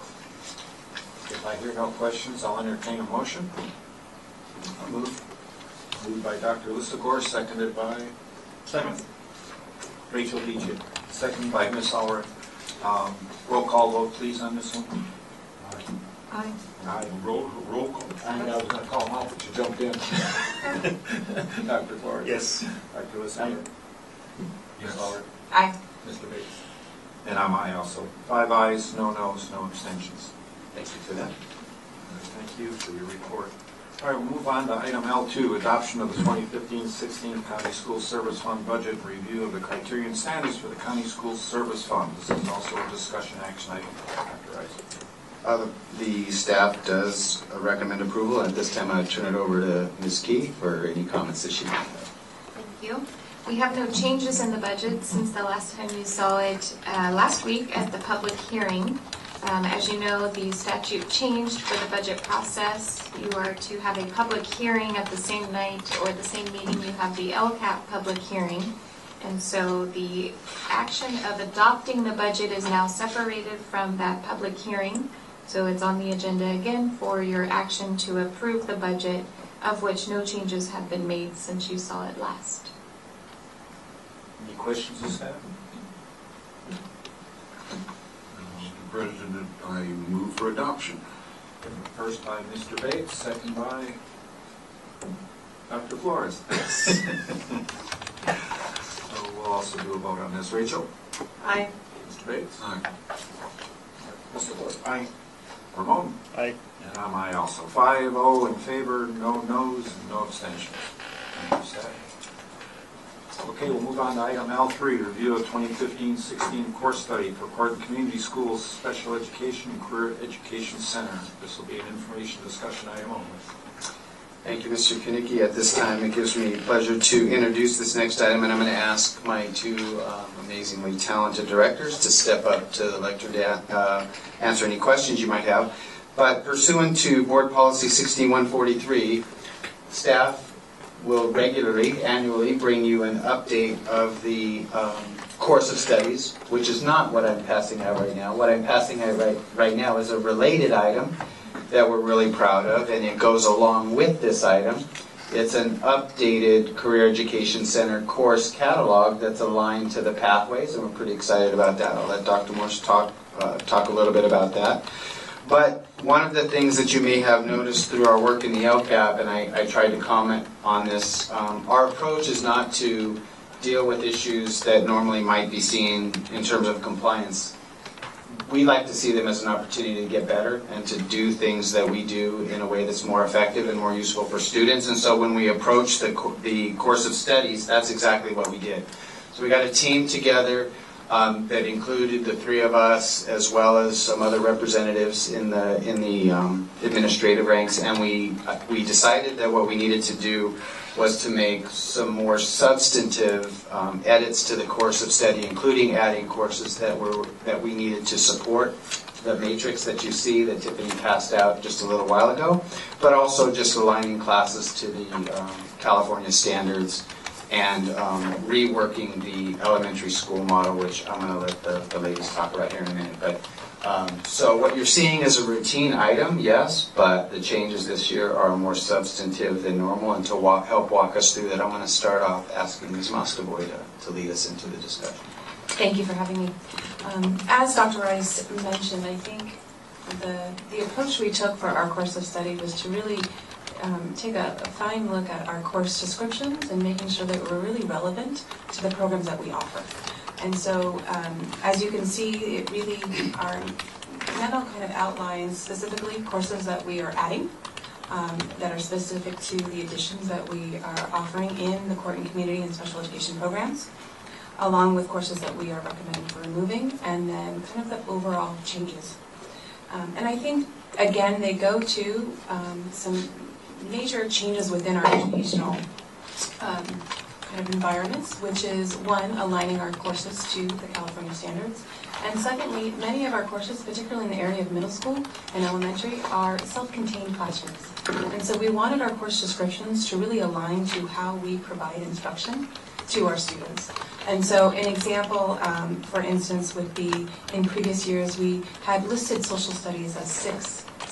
I hear no questions, I'll entertain a motion. I'll move. Moved by Doctor Lissagore, seconded by Second. Rachel Beechey. Seconded by Miz Allworth. Um, roll call vote, please, on this one. Aye. Aye, roll, roll call. I mean, I was gonna call him out, but you jumped in. Doctor Flores. Yes. Doctor Lissagore. Miz Allworth. Aye. Mister Bates. And I'm aye also. Five ayes, no noes, no abstentions. Thank you for that. Thank you for your report. All right, we'll move on to item L two, adoption of the twenty fifteen sixteen County School Service Fund budget, review of the criterion standards for the County School Service Fund. This is also a discussion action item. Doctor Rice. Uh, The staff does recommend approval. At this time, I turn it over to Miz Key for any comments that she might have. Thank you. We have no changes in the budget since the last time you saw it uh, last week at the public hearing. Um, as you know, the statute changed for the budget process. You are to have a public hearing at the same night or the same meeting you have the L CAP public hearing. And so the action of adopting the budget is now separated from that public hearing. So it's on the agenda again for your action to approve the budget, of which no changes have been made since you saw it last. Any questions this staff? Mister President, I move for adoption. First by Mister Bates, second by Doctor Flores. So we'll also do a vote on this. Rachel? Aye. Mister Bates? Aye. Mister Flores? Aye. Ramon? Aye. And I'm aye also. Five oh in favor, no noes, and no abstentions. Thank you, staff. Okay, we'll move on to item L three, review of twenty fifteen sixteen course study for Corydon Community Schools Special Education and Career Education Center. This will be an information discussion item only. Thank you, Mister Kinnicky. At this time, it gives me pleasure to introduce this next item, and I'm going to ask my two um, amazingly talented directors to step up to the lectern to uh, answer any questions you might have. But pursuant to Board Policy sixteen one forty-three, staff will regularly, annually, bring you an update of the um, course of studies, which is not what I'm passing out right now. What I'm passing out right, right now is a related item that we're really proud of, and it goes along with this item. It's an updated Career Education Center course catalog that's aligned to the pathways, and we're pretty excited about that. I'll let Doctor Morse talk, uh, talk a little bit about that. But one of the things that you may have noticed through our work in the L CAP, and I, I tried to comment on this, um, our approach is not to deal with issues that normally might be seen in terms of compliance. We like to see them as an opportunity to get better and to do things that we do in a way that's more effective and more useful for students. And so when we approach the, the course of studies, that's exactly what we did. So we got a team together Um, that included the three of us as well as some other representatives in the in the um, administrative ranks, and we uh, we decided that what we needed to do was to make some more substantive um, edits to the course of study, including adding courses that were that we needed to support the matrix that you see that Tiffany passed out just a little while ago, but also just aligning classes to the um, California standards and um, reworking the elementary school model, which I'm going to let the, the ladies talk about here in a minute. But um, so what you're seeing is a routine item, yes, but the changes this year are more substantive than normal. And to walk, help walk us through that, I'm going to start off asking Miz Mostovoy to, to lead us into the discussion. Thank you for having me. Um, as Doctor Rice mentioned, I think the, the approach we took for our course of study was to really Um, take a, a fine look at our course descriptions and making sure that we're really relevant to the programs that we offer. And so, um, as you can see, it really, our memo kind of outlines specifically courses that we are adding, um, that are specific to the additions that we are offering in the Corydon Community and Special Education programs, along with courses that we are recommending for removing, and then kind of the overall changes. Um, and I think, again, they go to um, some major changes within our educational um, kind of environments, which is one, aligning our courses to the California standards, and secondly, many of our courses, particularly in the area of middle school and elementary, are self-contained classrooms. And so we wanted our course descriptions to really align to how we provide instruction to our students. And so an example, um, for instance, would be in previous years we had listed social studies as six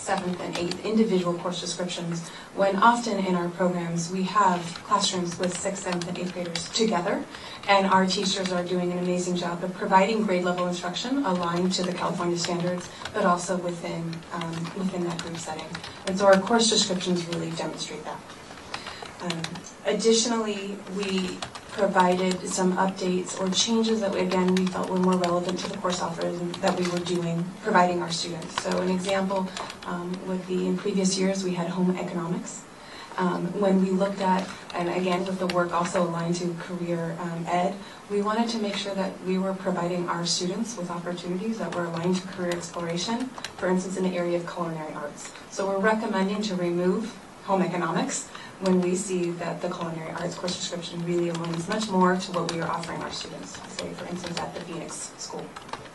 seventh, and eighth individual course descriptions, when often in our programs we have classrooms with sixth, seventh, and eighth graders together, and our teachers are doing an amazing job of providing grade level instruction aligned to the California standards, but also within, um, within that group setting. And so our course descriptions really demonstrate that. Um, additionally, we provided some updates or changes that, again, we felt were more relevant to the course offerings that we were doing, providing our students. So an example um, would be in previous years we had home economics. Um, when we looked at, and again with the work also aligned to career um, ed, we wanted to make sure that we were providing our students with opportunities that were aligned to career exploration, for instance in the area of culinary arts. So we're recommending to remove home economics when we see that the culinary arts course description really aligns much more to what we are offering our students, say for instance at the Phoenix School.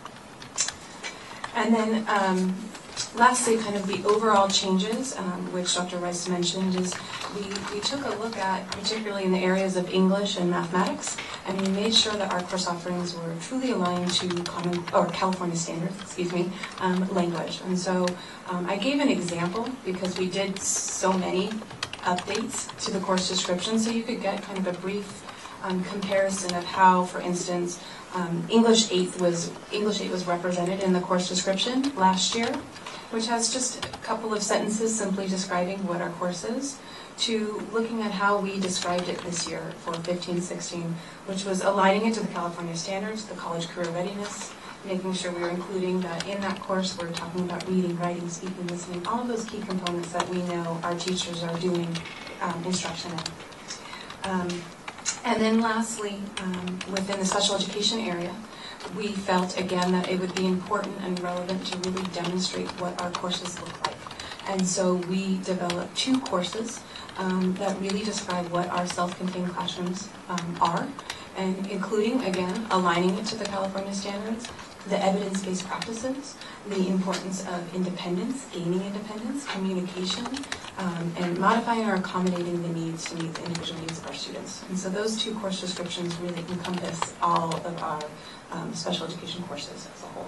And then um, lastly, kind of the overall changes, um, which Doctor Rice mentioned, is we, we took a look at, particularly in the areas of English and mathematics, and we made sure that our course offerings were truly aligned to common, or California standards, excuse me, um, language. And so um, I gave an example because we did so many updates to the course description, so you could get kind of a brief um, comparison of how, for instance, um, English eighth was English eight was represented in the course description last year, which has just a couple of sentences simply describing what our course is, to looking at how we described it this year for fifteen sixteen, which was aligning it to the California standards, the college career readiness, making sure we were including that in that course we're talking about reading, writing, speaking, listening, all of those key components that we know our teachers are doing um, instruction in. Um, and then lastly, um, within the special education area, we felt again that it would be important and relevant to really demonstrate what our courses look like. And so we developed two courses um, that really describe what our self-contained classrooms um, are, and including, again, aligning it to the California standards, the evidence-based practices, the importance of independence, gaining independence, communication, um, and modifying or accommodating the needs to meet the individual needs of our students. And so those two course descriptions really encompass all of our um, special education courses as a whole.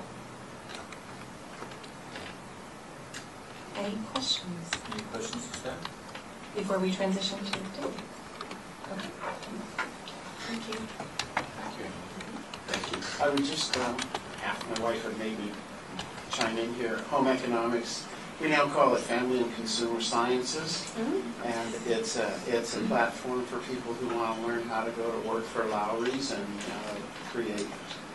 Any questions? Any questions, Scott? Before we transition to Dave? Okay. Thank you. Thank you. Thank you. I would just, um, ask my wife would maybe chime in here. Home economics, we now call it Family and Consumer Sciences. Mm-hmm. And it's a, it's a platform for people who want to learn how to go to work for Lowry's and uh, create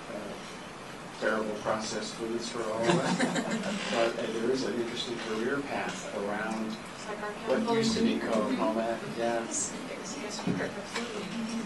uh, terrible processed foods for all of us. But uh, there is an interesting career path around Like our what chemical used to be engineering. called home ec. Yeah. Yes, yes, yes, absolutely.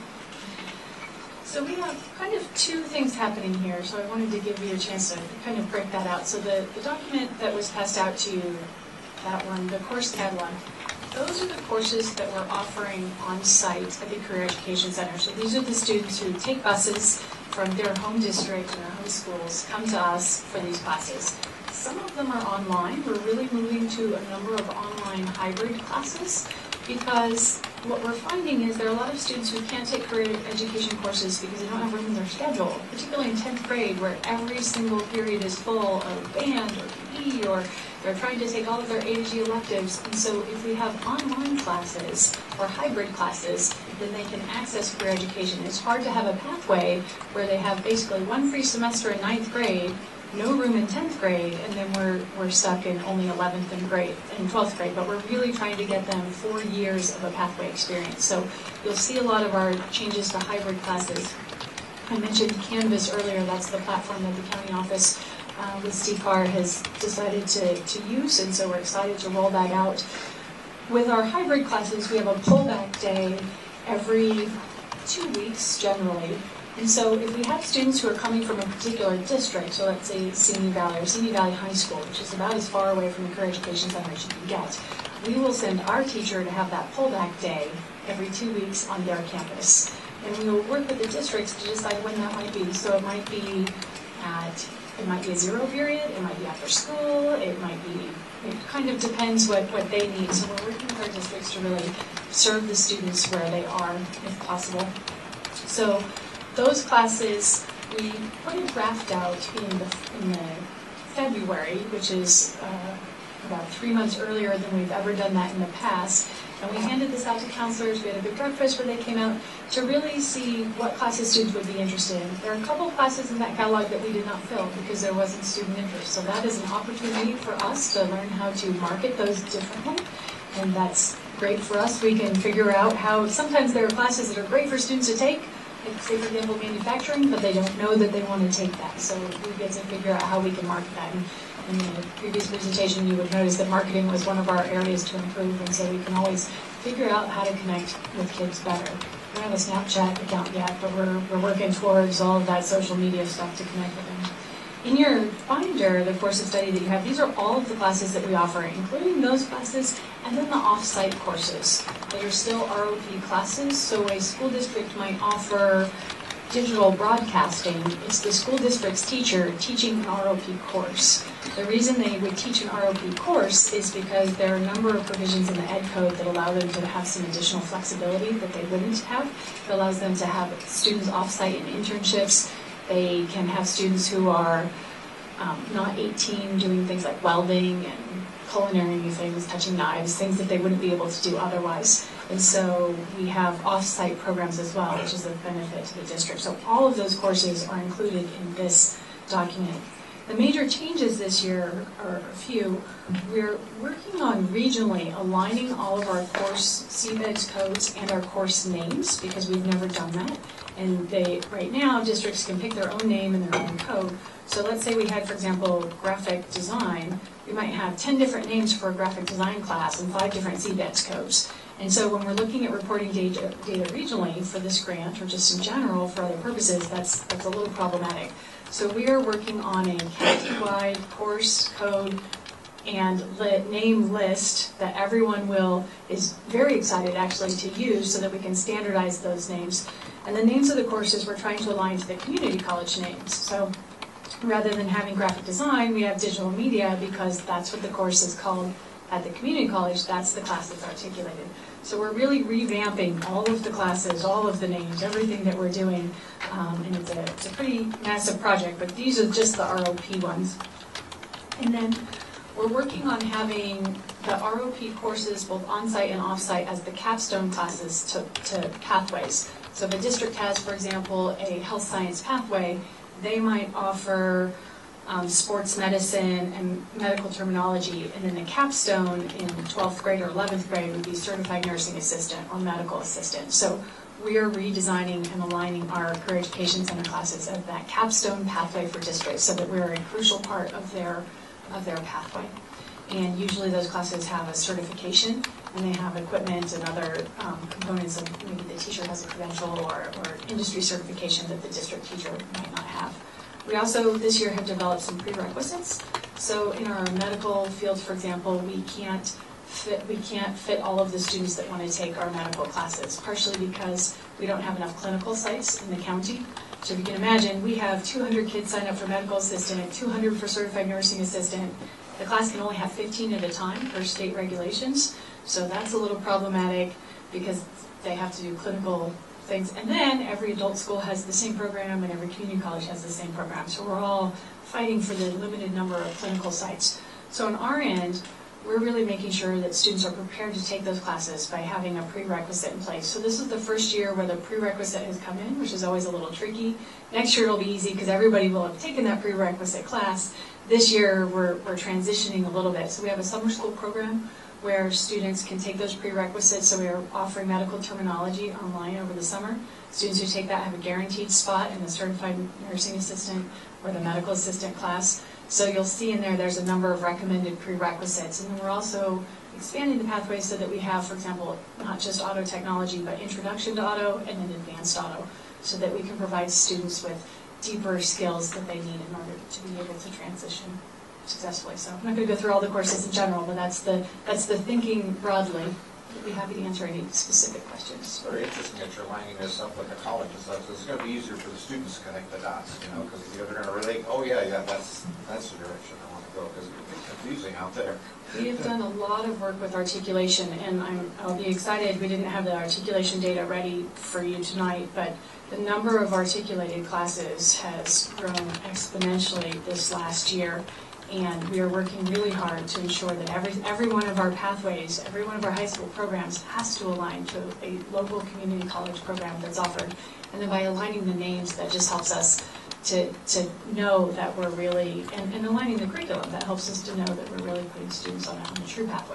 So we have kind of two things happening here, so I wanted to give you a chance to kind of break that out. So the, the document that was passed out to you, that one, the course catalog, those are the courses that we're offering on site at the Career Education Center. So these are the students who take buses from their home district and their home schools, come to us for these classes. Some of them are online. We're really moving to a number of online hybrid classes because what we're finding is there are a lot of students who can't take career education courses because they don't have room in their schedule, particularly in tenth grade where every single period is full of band or P E, or they're trying to take all of their A to G electives. And so if we have online classes or hybrid classes, then they can access career education. It's hard to have a pathway where they have basically one free semester in ninth grade, no room in tenth grade, and then we're we're stuck in only eleventh and grade and twelfth grade, but we're really trying to get them four years of a pathway experience. So you'll see a lot of our changes to hybrid classes. I mentioned Canvas earlier. That's the platform that the county office uh, with Steve Carr has decided to, to use, and so we're excited to roll that out. With our hybrid classes, we have a pullback day every two weeks generally. And so if we have students who are coming from a particular district, so let's say Simi Valley or Simi Valley High School, which is about as far away from the Career Education Center as you can get, we will send our teacher to have that pullback day every two weeks on their campus. And we will work with the districts to decide when that might be. So it might be at, it might be a zero period, it might be after school, it might be, it kind of depends what, what they need. So we're working with our districts to really serve the students where they are, if possible. So those classes, we put a draft out in the, in the February, which is uh, about three months earlier than we've ever done that in the past. And we handed this out to counselors. We had a big breakfast where they came out to really see what classes students would be interested in. There are a couple of classes in that catalog that we did not fill because there wasn't student interest. So that is an opportunity for us to learn how to market those differently. And that's great for us. We can figure out how, sometimes there are classes that are great for students to take, like say for example manufacturing, but they don't know that they want to take that. So we get to figure out how we can market that. And in the previous presentation, you would notice that marketing was one of our areas to improve, and so we can always figure out how to connect with kids better. We don't have a Snapchat account yet, but we're, we're working towards all of that social media stuff to connect with them. In your binder, the course of study that you have, these are all of the classes that we offer, including those classes, and then the off-site courses that are still R O P classes. So a school district might offer digital broadcasting. It's the school district's teacher teaching an R O P course. The reason they would teach an R O P course is because there are a number of provisions in the ed code that allow them to have some additional flexibility that they wouldn't have. It allows them to have students off-site in internships. They can have students who are um, not eighteen doing things like welding and culinary things, touching knives, things that they wouldn't be able to do otherwise. And so we have off-site programs as well, which is a benefit to the district. So all of those courses are included in this document. The major changes this year are a few. We're working on regionally aligning all of our course C B E D S codes and our course names because we've never done that. And they, right now, districts can pick their own name and their own code. So let's say we had, for example, graphic design. We might have ten different names for a graphic design class and five different C B E D S codes. And so when we're looking at reporting data, data regionally for this grant, or just in general for other purposes, that's, that's a little problematic. So we are working on a county-wide course code and li- name list that everyone will, is very excited actually to use so that we can standardize those names. And the names of the courses we're trying to align to the community college names. So rather than having graphic design, we have digital media because that's what the course is called at the community college. That's the class that's articulated. So we're really revamping all of the classes, all of the names, everything that we're doing. Um, and it's a, it's a pretty massive project, but these are just the R O P ones. And then we're working on having the R O P courses, both on-site and off-site, as the capstone classes to, to pathways. So if a district has, for example, a health science pathway, they might offer um, sports medicine and medical terminology, and then the capstone in twelfth grade or eleventh grade would be certified nursing assistant or medical assistant. So we are redesigning and aligning our career education center classes as that capstone pathway for districts so that we're a crucial part of their, of their pathway. And usually those classes have a certification, and they have equipment and other um, components of maybe the teacher has a credential or, or industry certification that the district teacher might not have. We also this year have developed some prerequisites. So in our medical field, for example, we can't fit, we can't fit all of the students that want to take our medical classes, partially because we don't have enough clinical sites in the county. So if you can imagine, we have two hundred kids sign up for medical assistant, two hundred for certified nursing assistant. The class can only have fifteen at a time per state regulations. So that's a little problematic because they have to do clinical things. And then every adult school has the same program and every community college has the same program. So we're all fighting for the limited number of clinical sites. So on our end, we're really making sure that students are prepared to take those classes by having a prerequisite in place. So this is the first year where the prerequisite has come in, which is always a little tricky. Next year it'll be easy because everybody will have taken that prerequisite class. This year we're, we're transitioning a little bit. So we have a summer school program where students can take those prerequisites. So we are offering medical terminology online over the summer. Students who take that have a guaranteed spot in the certified nursing assistant or the medical assistant class. So you'll see in there, there's a number of recommended prerequisites. And then we're also expanding the pathways so that we have, for example, not just auto technology, but introduction to auto and then advanced auto, so that we can provide students with deeper skills that they need in order to be able to transition successfully. So I'm not going to go through all the courses in general, but that's the that's the thinking broadly. I'd be happy to answer any specific questions. It's very interesting that you're lining this up with the college and stuff. So it's going to be easier for the students to connect the dots, you know, because they're going to relate. Oh yeah, yeah, that's that's the direction I want to go, because it's confusing out there. We have done a lot of work with articulation, and I'm, I'll be excited. We didn't have the articulation data ready for you tonight, but the number of articulated classes has grown exponentially this last year. And we are working really hard to ensure that every, every one of our pathways, every one of our high school programs has to align to a local community college program that's offered. And then by aligning the names, that just helps us to, to know that we're really, and, and aligning the curriculum, that helps us to know that we're really putting students on a, on a true pathway.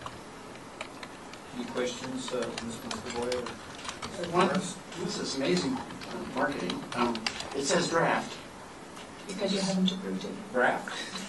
Any questions, uh, Miz Boyer? One, this is amazing marketing. Um, It says draft. Because you haven't approved it. Draft?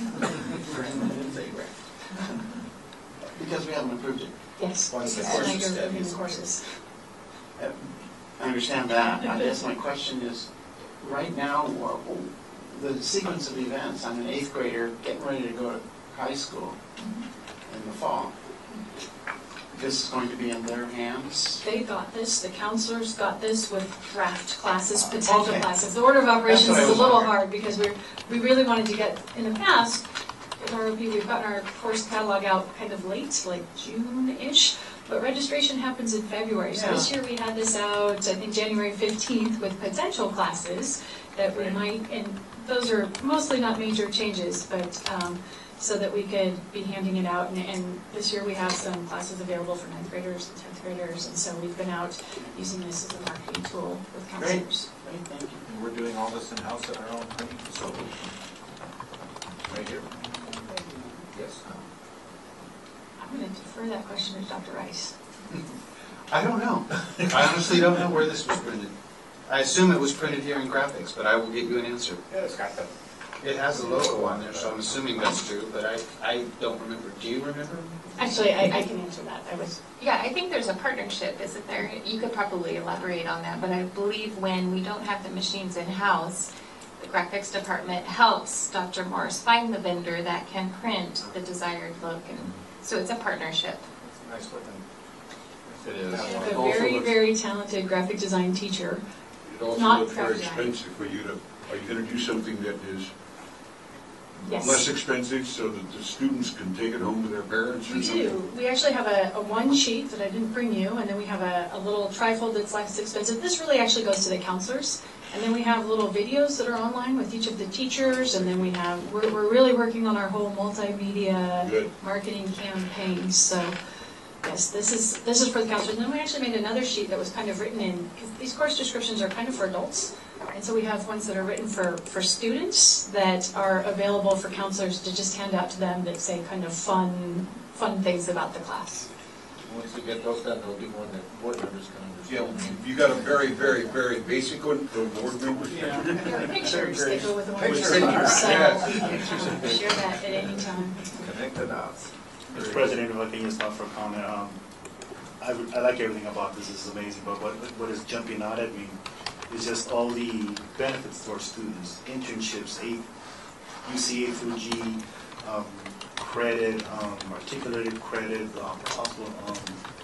I didn't say draft. Because we haven't approved it. Yes, Once the because tonight courses you're step approving is- the courses. Uh, I understand that. I guess my question is, right now, wha- the sequence of events, I'm an eighth grader getting ready to go to high school in the fall. This is going to be in their hands? They got this, the counselors got this with draft classes, potential Okay. classes. The order of operations That's what I is a was little wondering. hard because we're, we really wanted to get, in the past, with R O P, we've gotten our course catalog out kind of late, like June-ish, but registration happens in February. So this Yeah. year we had this out, I think, January fifteenth with potential classes that we might, and those are mostly not major changes, but um, so that we could be handing it out. And, and this year we have some classes available for ninth graders and tenth graders, and so we've been out using this as a marketing tool with Great. counselors. Great, thank you. And we're doing all this in-house at our own printing facility. Right here. Yes. I'm going to defer that question to Doctor Rice. I don't know. I honestly don't know where this was printed. I assume it was printed here in graphics, but I will get you an answer. Yeah, it's got the, It has a logo on there, so I'm assuming that's true, but I, I don't remember. Do you remember? Actually, I, I can answer that. I was Yeah, I think there's a partnership, isn't there? You could probably elaborate on that, but I believe when we don't have the machines in-house, the graphics department helps Doctor Morris find the vendor that can print the desired look, and so it's a partnership. it's a nice looking. It is. I Yeah. have a Also very, looks- very talented graphic design teacher. It also Not looks very proud. expensive for you to, are you going to do something that is Yes. less expensive so that the students can take it home to their parents or We something? do. We actually have a, a one sheet that I didn't bring you, and then we have a, a little trifold that's less expensive. This really actually goes to the counselors. And then we have little videos that are online with each of the teachers, and then we have, we're, we're really working on our whole multimedia Good. marketing campaign. So, yes, this is, this is for the counselors. And then we actually made another sheet that was kind of written in, because these course descriptions are kind of for adults. And so we have ones that are written for, for students that are available for counselors to just hand out to them that say kind of fun, fun things about the class. Once we get those done, there'll be more that board members can Yeah, understand. you got a very, very, very basic one for board members? There are pictures that go with the one Pictures, we're all so right. you can um, share that at any time. Connect the dots. Mister President, if I can just offer a comment, um, I, would- I like everything about this, this is amazing, but what, what is jumping out at me is just all the benefits to our students, internships, A, U C A through G, um, credit, um, articulated credit, um, possible, um,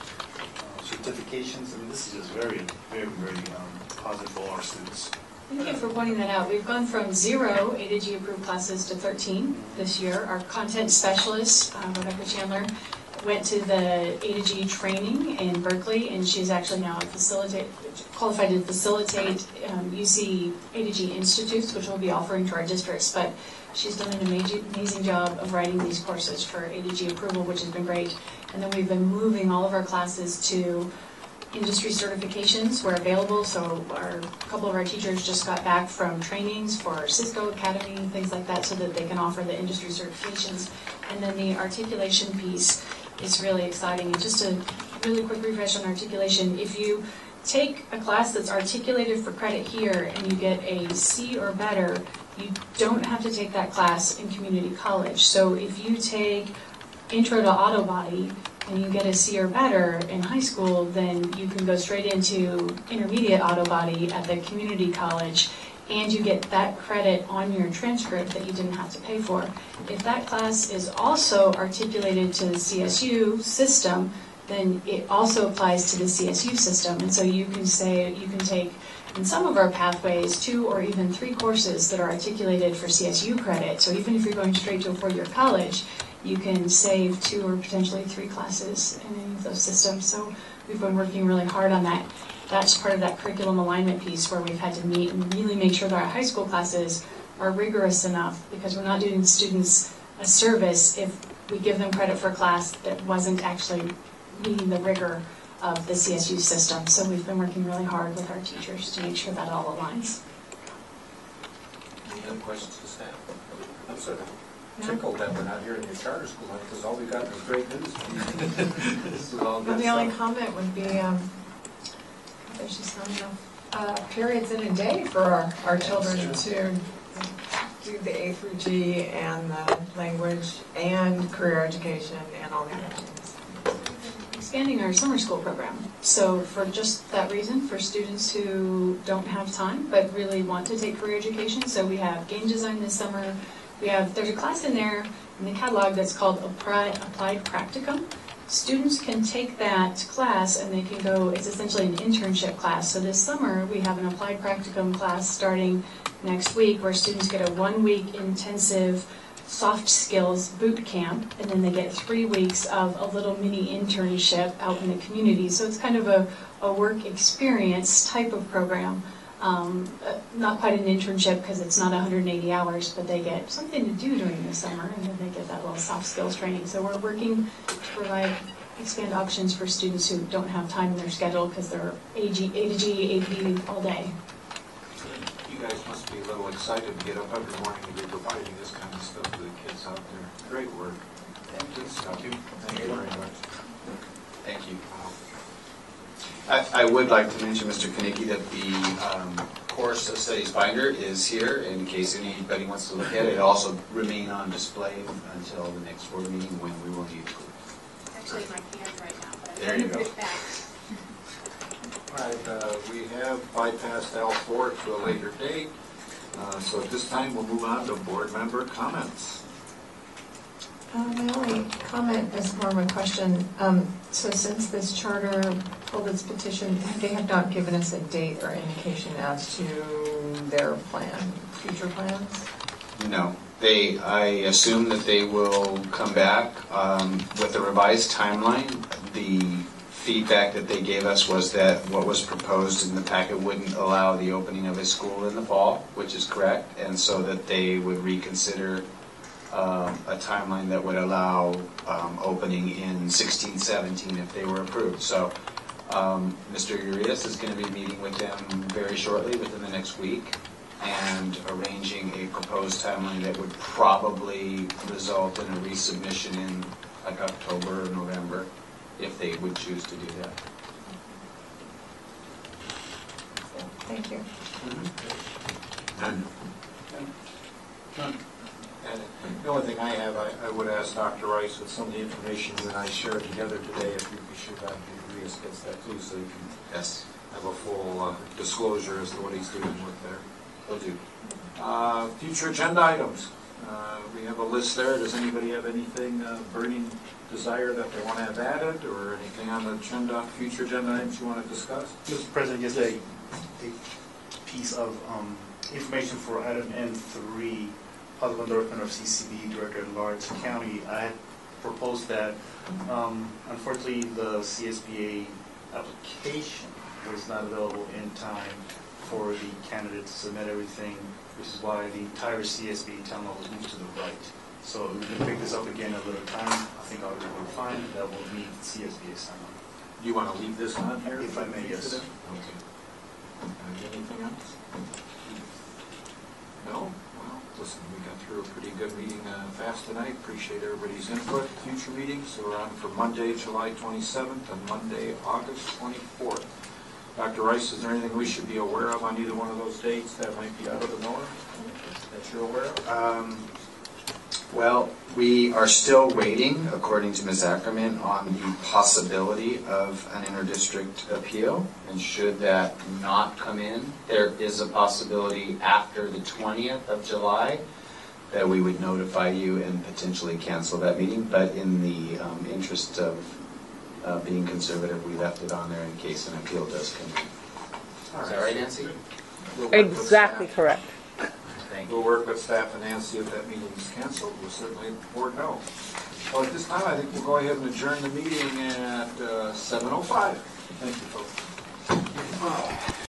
uh, certifications. I mean, this is just very, very, very, um, positive for our students. Thank you for pointing that out. We've gone from zero A to G approved classes to thirteen this year. Our content specialist, uh, Rebecca Chandler, went to the A to G training in Berkeley, and she's actually now a facilitate, qualified to facilitate um, U C A to G institutes, which we'll be offering to our districts. But she's done an amazing, amazing job of writing these courses for A to G approval, which has been great. And then we've been moving all of our classes to industry certifications where available. So our, a couple of our teachers just got back from trainings for Cisco Academy, things like that, so that they can offer the industry certifications. And then the articulation piece is really exciting. And just a really quick refresh on articulation, if you take a class that's articulated for credit here and you get a C or better, you don't have to take that class in community college. So if you take Intro to Auto Body and you get a C or better in high school, then you can go straight into intermediate auto body at the community college, and you get that credit on your transcript that you didn't have to pay for. If that class is also articulated to the C S U system, then it also applies to the C S U system. And so you can say, you can take, in some of our pathways, two or even three courses that are articulated for C S U credit. So even if you're going straight to a four-year college, you can save two or potentially three classes in any of those systems. So we've been working really hard on that. That's part of that curriculum alignment piece where we've had to meet and really make sure that our high school classes are rigorous enough, because we're not doing students a service if we give them credit for a class that wasn't actually meeting the rigor of the C S U system. So we've been working really hard with our teachers to make sure that all aligns. Any other questions to staff? I'm sort of tickled that we're not here in your charter school, because all we got is great news. This is all Well, good the only stuff. comment would be, um, there's just not enough uh, periods in a day for our, our children to do the A through G and the language and career education and all the other things. Expanding our summer school program. So for just that reason, for students who don't have time but really want to take career education, so we have game design this summer. We have, there's a class in there in the catalog that's called Applied, Applied Practicum. Students can take that class and they can go, it's essentially an internship class. So this summer we have an Applied Practicum class starting next week where students get a one-week intensive soft skills boot camp, and then they get three weeks of a little mini internship out in the community. So it's kind of a, a work experience type of program. Um, uh, not quite an internship because it's not one hundred eighty hours, but they get something to do during the summer, and then they get that little soft skills training. So we're working to provide expand options for students who don't have time in their schedule because they're A G, A to G, A P all day. You guys must be a little excited to get up every morning and be providing this kind of stuff to the kids out there. Great work. Thank you. Thank you. Thank you very much. Thank you. I, I would like to mention, Mister Kanicki, that the um, course of studies binder is here in case anybody wants to look at it. It'll also remain on display until the next board meeting when we will need to. Actually, in my hands right now, but There you go. All right, uh, we have bypassed L four to a later date. Uh, so at this time, we'll move on to board member comments. Uh, my only comment is more of a question. Um, so since this charter pulled its petition, they have not given us a date or indication as to their plan, future plans? No. They, I assume that they will come back um, with a revised timeline. The feedback that they gave us was that what was proposed in the packet wouldn't allow the opening of a school in the fall, which is correct, and so that they would reconsider um, a timeline that would allow um, opening in sixteen seventeen if they were approved. So um, Mister Urias is going to be meeting with them very shortly, within the next week, and arranging a proposed timeline that would probably result in a resubmission in like October or November, if they would choose to do that. Thank you. And the only thing I have, I, I would ask Doctor Rice, with some of the information you and I shared together today, if you could shoot Doctor Urias gets that too, so you can Yes, have a full uh, disclosure as to what he's doing with there. will do. Uh, Future agenda items. Uh, We have a list there. Does anybody have anything uh, burning desire that they want to have added, or anything on the agenda, future agenda items you want to discuss? Mister President, just a, a piece of um, information for item N three, positive endorsement of C C B Director at Large County. I had proposed that, um, unfortunately, the C S B A application was not available in time for the candidate to submit everything, which is why the entire C S B town hall was moved to the right. So we can pick this up again at a later time. I think I'll be fine. That will meet C S B A sign on. Do you want to leave this on here? If I may, yes. Okay. Uh, Anything else? No? Well, listen, we got through a pretty good meeting uh, fast tonight. Appreciate everybody's input. Future meetings, so we're on for Monday, July twenty-seventh, and Monday, August twenty-fourth. Doctor Rice, is there anything we should be aware of on either one of those dates that might be out of the norm that you're aware of? Um, Well, we are still waiting, according to Miz Ackerman, on the possibility of an interdistrict appeal. And should that not come in, there is a possibility after the twentieth of July that we would notify you and potentially cancel that meeting. But in the um, interest of uh, being conservative, we left it on there in case an appeal does come in. All Is that right, Nancy? We'll work with Exactly staff. correct. Thank We'll work with staff and Nancy if that meeting is canceled. We'll certainly let the board know. Well, at this time, I think we'll go ahead and adjourn the meeting at uh, seven oh five. Thank you, folks.